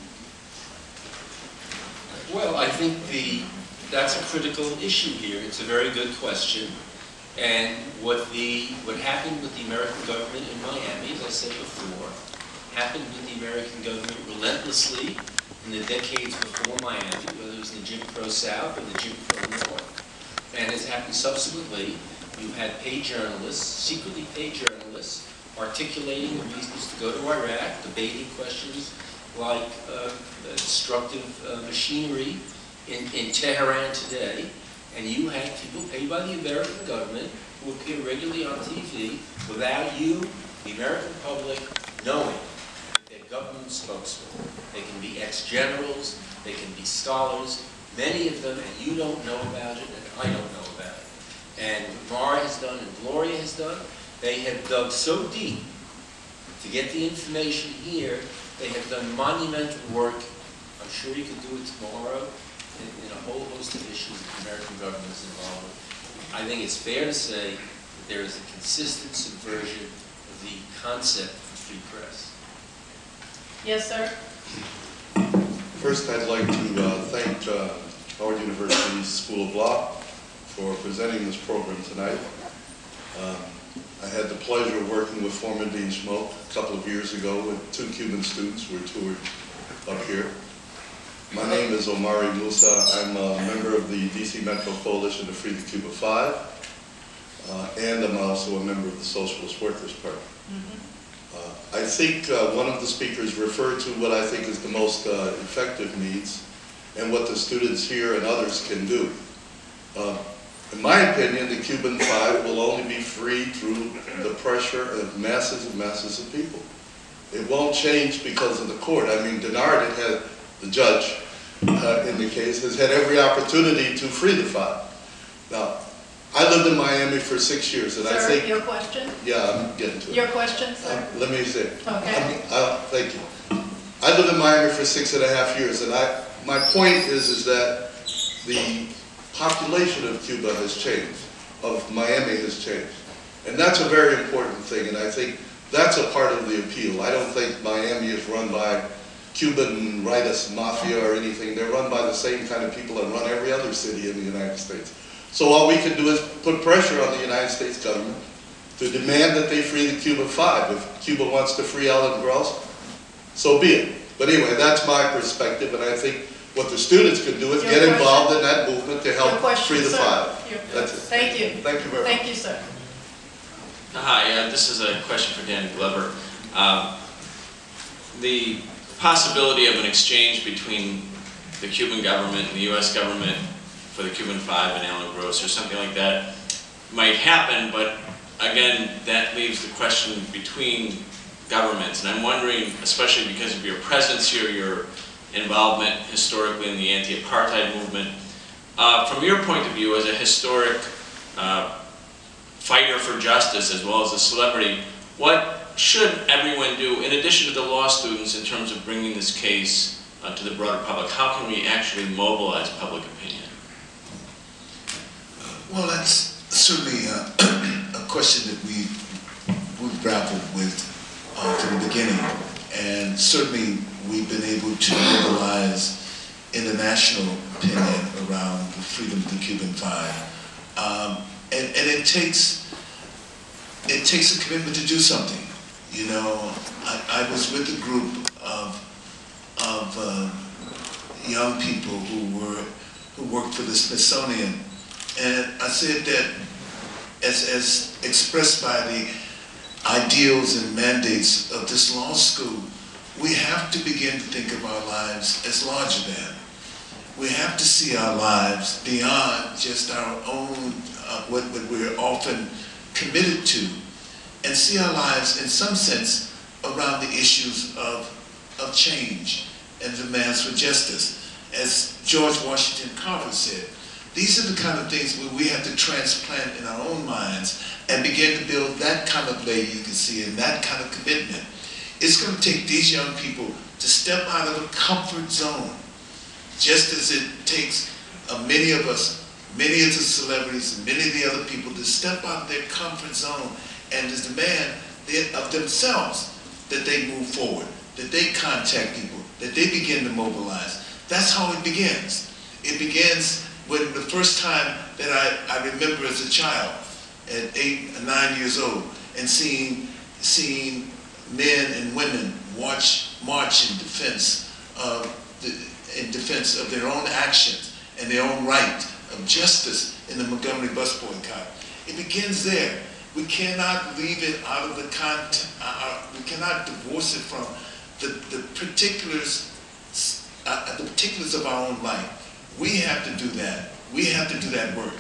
Well, I think the, that's a critical issue here. It's a very good question. And what the, what happened with the American government in Miami, as I said before, happened with the American government relentlessly in the decades before Miami, whether it was the Jim Crow South or the Jim Crow North. And it's happened subsequently. You've had paid journalists, secretly paid journalists, articulating the reasons to go to Iraq, debating questions like uh, destructive uh, machinery in, in Tehran today. And you had people paid by the American government who appear regularly on T V without you, the American public, knowing they're government spokesmen. They can be ex-generals, they can be scholars, many of them, and you don't know about it, and I don't know about it. And what Mara has done and Gloria has done, they have dug so deep to get the information here. They have done monumental work. I'm sure you could do it tomorrow in, in a whole host of issues that the American government is involved with. I think it's fair to say that there is a consistent subversion of the concept of free press. Yes, sir. First, I'd like to uh, thank uh, Howard University's School of Law for presenting this program tonight. Um, I had the pleasure of working with former Dean Schmoke a couple of years ago with two Cuban students who were toured up here. My name is Omari Musa. I'm a member of the D C Metro Coalition to Free the Cuba Five, uh, and I'm also a member of the Socialist Workers Party. Mm-hmm. uh, I think uh, one of the speakers referred to what I think is the most uh, effective needs and what the students here and others can do. Uh, In my opinion, the Cuban Five will only be freed through the pressure of masses and masses of people. It won't change because of the court. I mean, Denard had, had the judge uh, in the case, has had every opportunity to free the Five. Now, I lived in Miami for six years, and Sir, I think... your question? Yeah, I'm getting to it. Your question, sir? Um, let me say. Okay. I mean, uh, thank you. I lived in Miami for six and a half years, and I, my point is, is that the population of Cuba has changed, of Miami has changed. And that's a very important thing, and I think that's a part of the appeal. I don't think Miami is run by Cuban rightist mafia or anything. They're run by the same kind of people that run every other city in the United States. So all we can do is put pressure on the United States government to demand that they free the Cuban Five. If Cuba wants to free Alan Gross, so be it. But anyway, that's my perspective, and I think what the students can do is Your get question. involved in that movement to help question, free the sir. Five. Your, That's it. Thank you. Thank you very much. Thank you, sir. Hi, uh, this is a question for Dan Glover. Um, the possibility of an exchange between the Cuban government and the U S government for the Cuban Five and Alan Gross or something like that might happen, but again, that leaves the question between governments. And I'm wondering, especially because of your presence here, your involvement historically in the anti-apartheid movement, uh, from your point of view as a historic uh, fighter for justice as well as a celebrity, what should everyone do, in addition to the law students, in terms of bringing this case uh, to the broader public? How can we actually mobilize public opinion? Well, that's certainly a, a question that we, we've grappled with uh, from the beginning. And certainly we've been able to mobilize international opinion around the freedom of the Cuban Five. Um, and, and it takes, it takes a commitment to do something. You know, I, I was with a group of, of uh, young people who were, who worked for the Smithsonian. And I said that as, as expressed by the ideals and mandates of this law school, we have to begin to think of our lives as larger than. We have to see our lives beyond just our own, uh, what, what we're often committed to, and see our lives in some sense around the issues of, of change and demands for justice. As George Washington Carver said, these are the kind of things where we have to transplant in our own minds and begin to build that kind of legacy and that kind of commitment. It's going to take these young people to step out of a comfort zone, just as it takes uh, many of us, many of the celebrities, and many of the other people to step out of their comfort zone and to demand of themselves that they move forward, that they contact people, that they begin to mobilize. That's how it begins. It begins when the first time that I, I remember as a child, at eight or nine years old, and seeing, seeing men and women watch, march in defense of the, in defense of their own actions and their own right of justice in the Montgomery bus boycott. It begins there. We cannot leave it out of the context, uh, we cannot divorce it from the, the particulars, uh, the particulars of our own life. We have to do that. We have to do that work.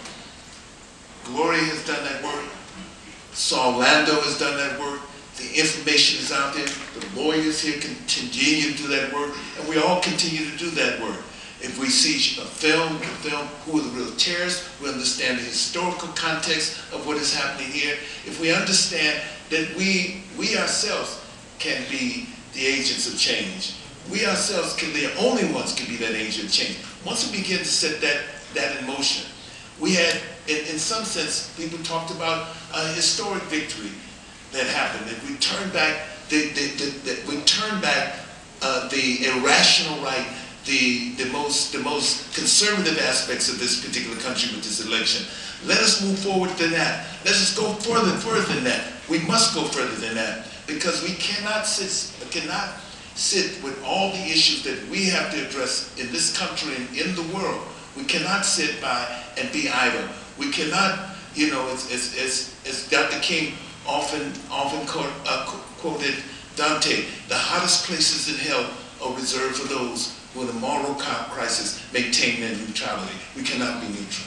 Gloria has done that work. Saul Lando has done that work. The information is out there. The lawyers here continue to do that work, and we all continue to do that work. If we see a film, a film, who are the real terrorists, we understand the historical context of what is happening here. If we understand that we, we ourselves can be the agents of change. We ourselves can, the only ones can be that agent of change. Once we begin to set that, that in motion, we had, in, in some sense, people talked about a historic victory that happened. If we turn back, the, the, the, the, we turn back uh, the irrational right, the, the, most, the most conservative aspects of this particular country with this election. Let us move forward than that. Let us go further, further than that. We must go further than that because we cannot sit, cannot sit with all the issues that we have to address in this country and in the world. We cannot sit by and be idle. We cannot, you know, as, as, as, as Doctor King often, often quote, uh, quoted Dante, the hottest places in hell are reserved for those who in a moral crisis maintain their neutrality. We cannot be neutral.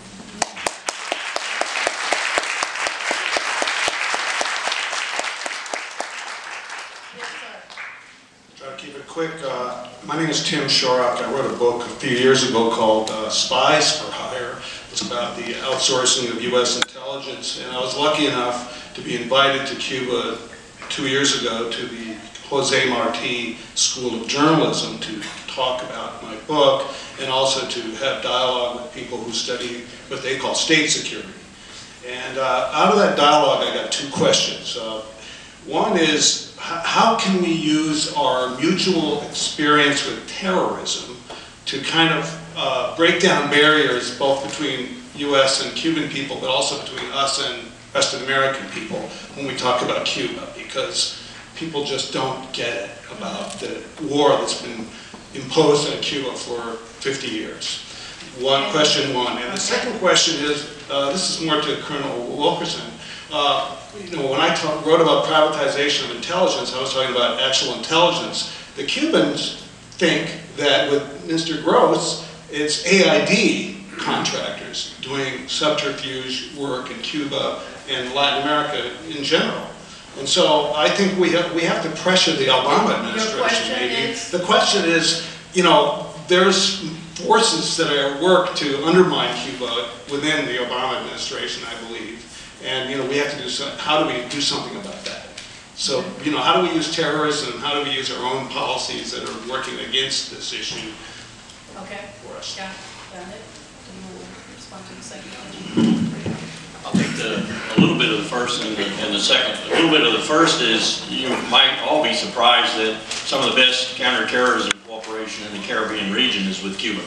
Try to keep it quick. Uh, my name is Tim Shorrock. I wrote a book a few years ago called uh, Spies for Hire. It's about the outsourcing of U S intelligence, and I was lucky enough to be invited to Cuba two years ago to the Jose Marti School of Journalism to talk about my book and also to have dialogue with people who study what they call state security. And uh, out of that dialogue I got two questions. Uh, one is, how can we use our mutual experience with terrorism to kind of uh, break down barriers both between U S and Cuban people, but also between us and Western American people when we talk about Cuba, because people just don't get it about the war that's been imposed on Cuba for fifty years. One question one. And the second question is, uh, this is more to Colonel Wilkerson. Uh, you know, when I talk, wrote about privatization of intelligence, I was talking about actual intelligence. The Cubans think that with Mister Gross, it's A I D contractors doing subterfuge work in Cuba and Latin America in general. And so I think we have, we have to pressure the Obama administration. Your question maybe. is? The question is, you know, there's forces that are at work to undermine Cuba within the Obama administration, I believe. And, you know, we have to do some, how do we do something about that? So, you know, how do we use terrorism? How do we use our own policies that are working against this issue Okay. for us? Got got it. Do you want to respond to the second question? I'll take the, a little bit of the first and the, and the second. A little bit of the first is, you might all be surprised that some of the best counterterrorism cooperation in the Caribbean region is with Cuba.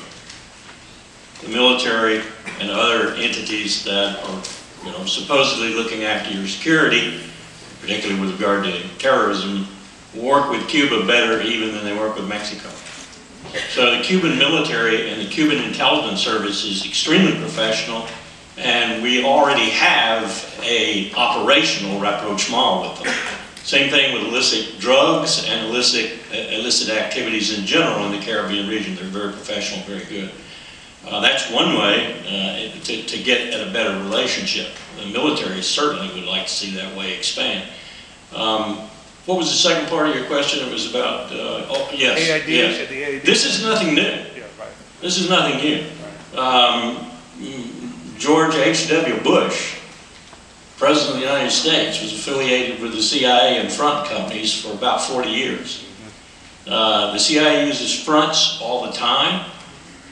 The military and other entities that are, you know, supposedly looking after your security, particularly with regard to terrorism, work with Cuba better even than they work with Mexico. So the Cuban military and the Cuban intelligence service is extremely professional, and we already have a operational rapprochement with them. Same thing with illicit drugs and illicit, uh, illicit activities in general in the Caribbean region. They're very professional, very good. Uh, that's one way uh, to, to get at a better relationship. The military certainly would like to see that way expand. Um, what was the second part of your question? It was about, uh, oh, yes, A I D, yes. the A I D. This is nothing new. Yeah, right. This is nothing new. Um, George H W Bush, President of the United States, was affiliated with the C I A and front companies for about forty years. Uh, the C I A uses fronts all the time.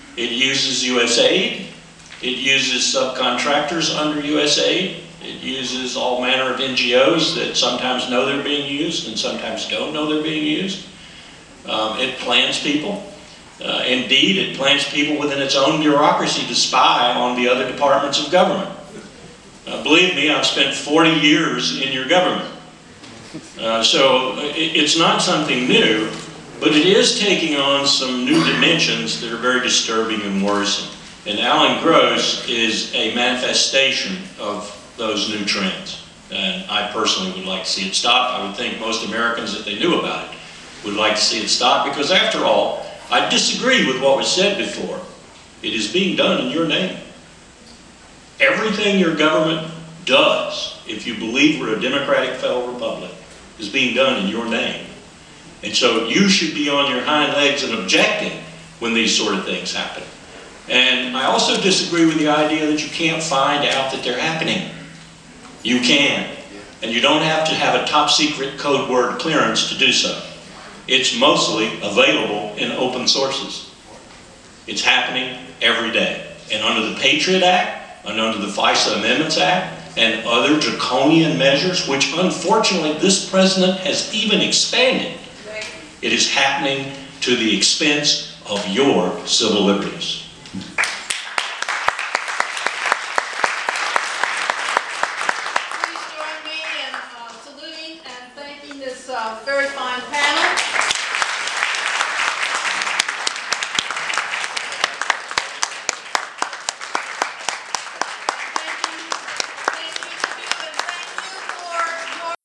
It uses U S aid. It uses subcontractors under U S aid. It uses all manner of N G Os that sometimes know they're being used and sometimes don't know they're being used. Um, it plans people. Uh, indeed, it plans people within its own bureaucracy to spy on the other departments of government. Uh, believe me, I've spent forty years in your government. Uh, so it, it's not something new, but it is taking on some new dimensions that are very disturbing and worrisome. And Alan Gross is a manifestation of those new trends. And I personally would like to see it stop. I would think most Americans, if they knew about it, would like to see it stop, because after all, I disagree with what was said before. It is being done in your name. Everything your government does, if you believe we're a democratic federal republic, is being done in your name. And so you should be on your hind legs and objecting when these sort of things happen. And I also disagree with the idea that you can't find out that they're happening. You can. And you don't have to have a top secret code word clearance to do so. It's mostly available in open sources. It's happening every day. And under the Patriot Act, and under the FISA Amendments Act, and other draconian measures, which unfortunately this president has even expanded, it is happening to the expense of your civil liberties. Please join me in uh, saluting and thanking this uh, very fine panel.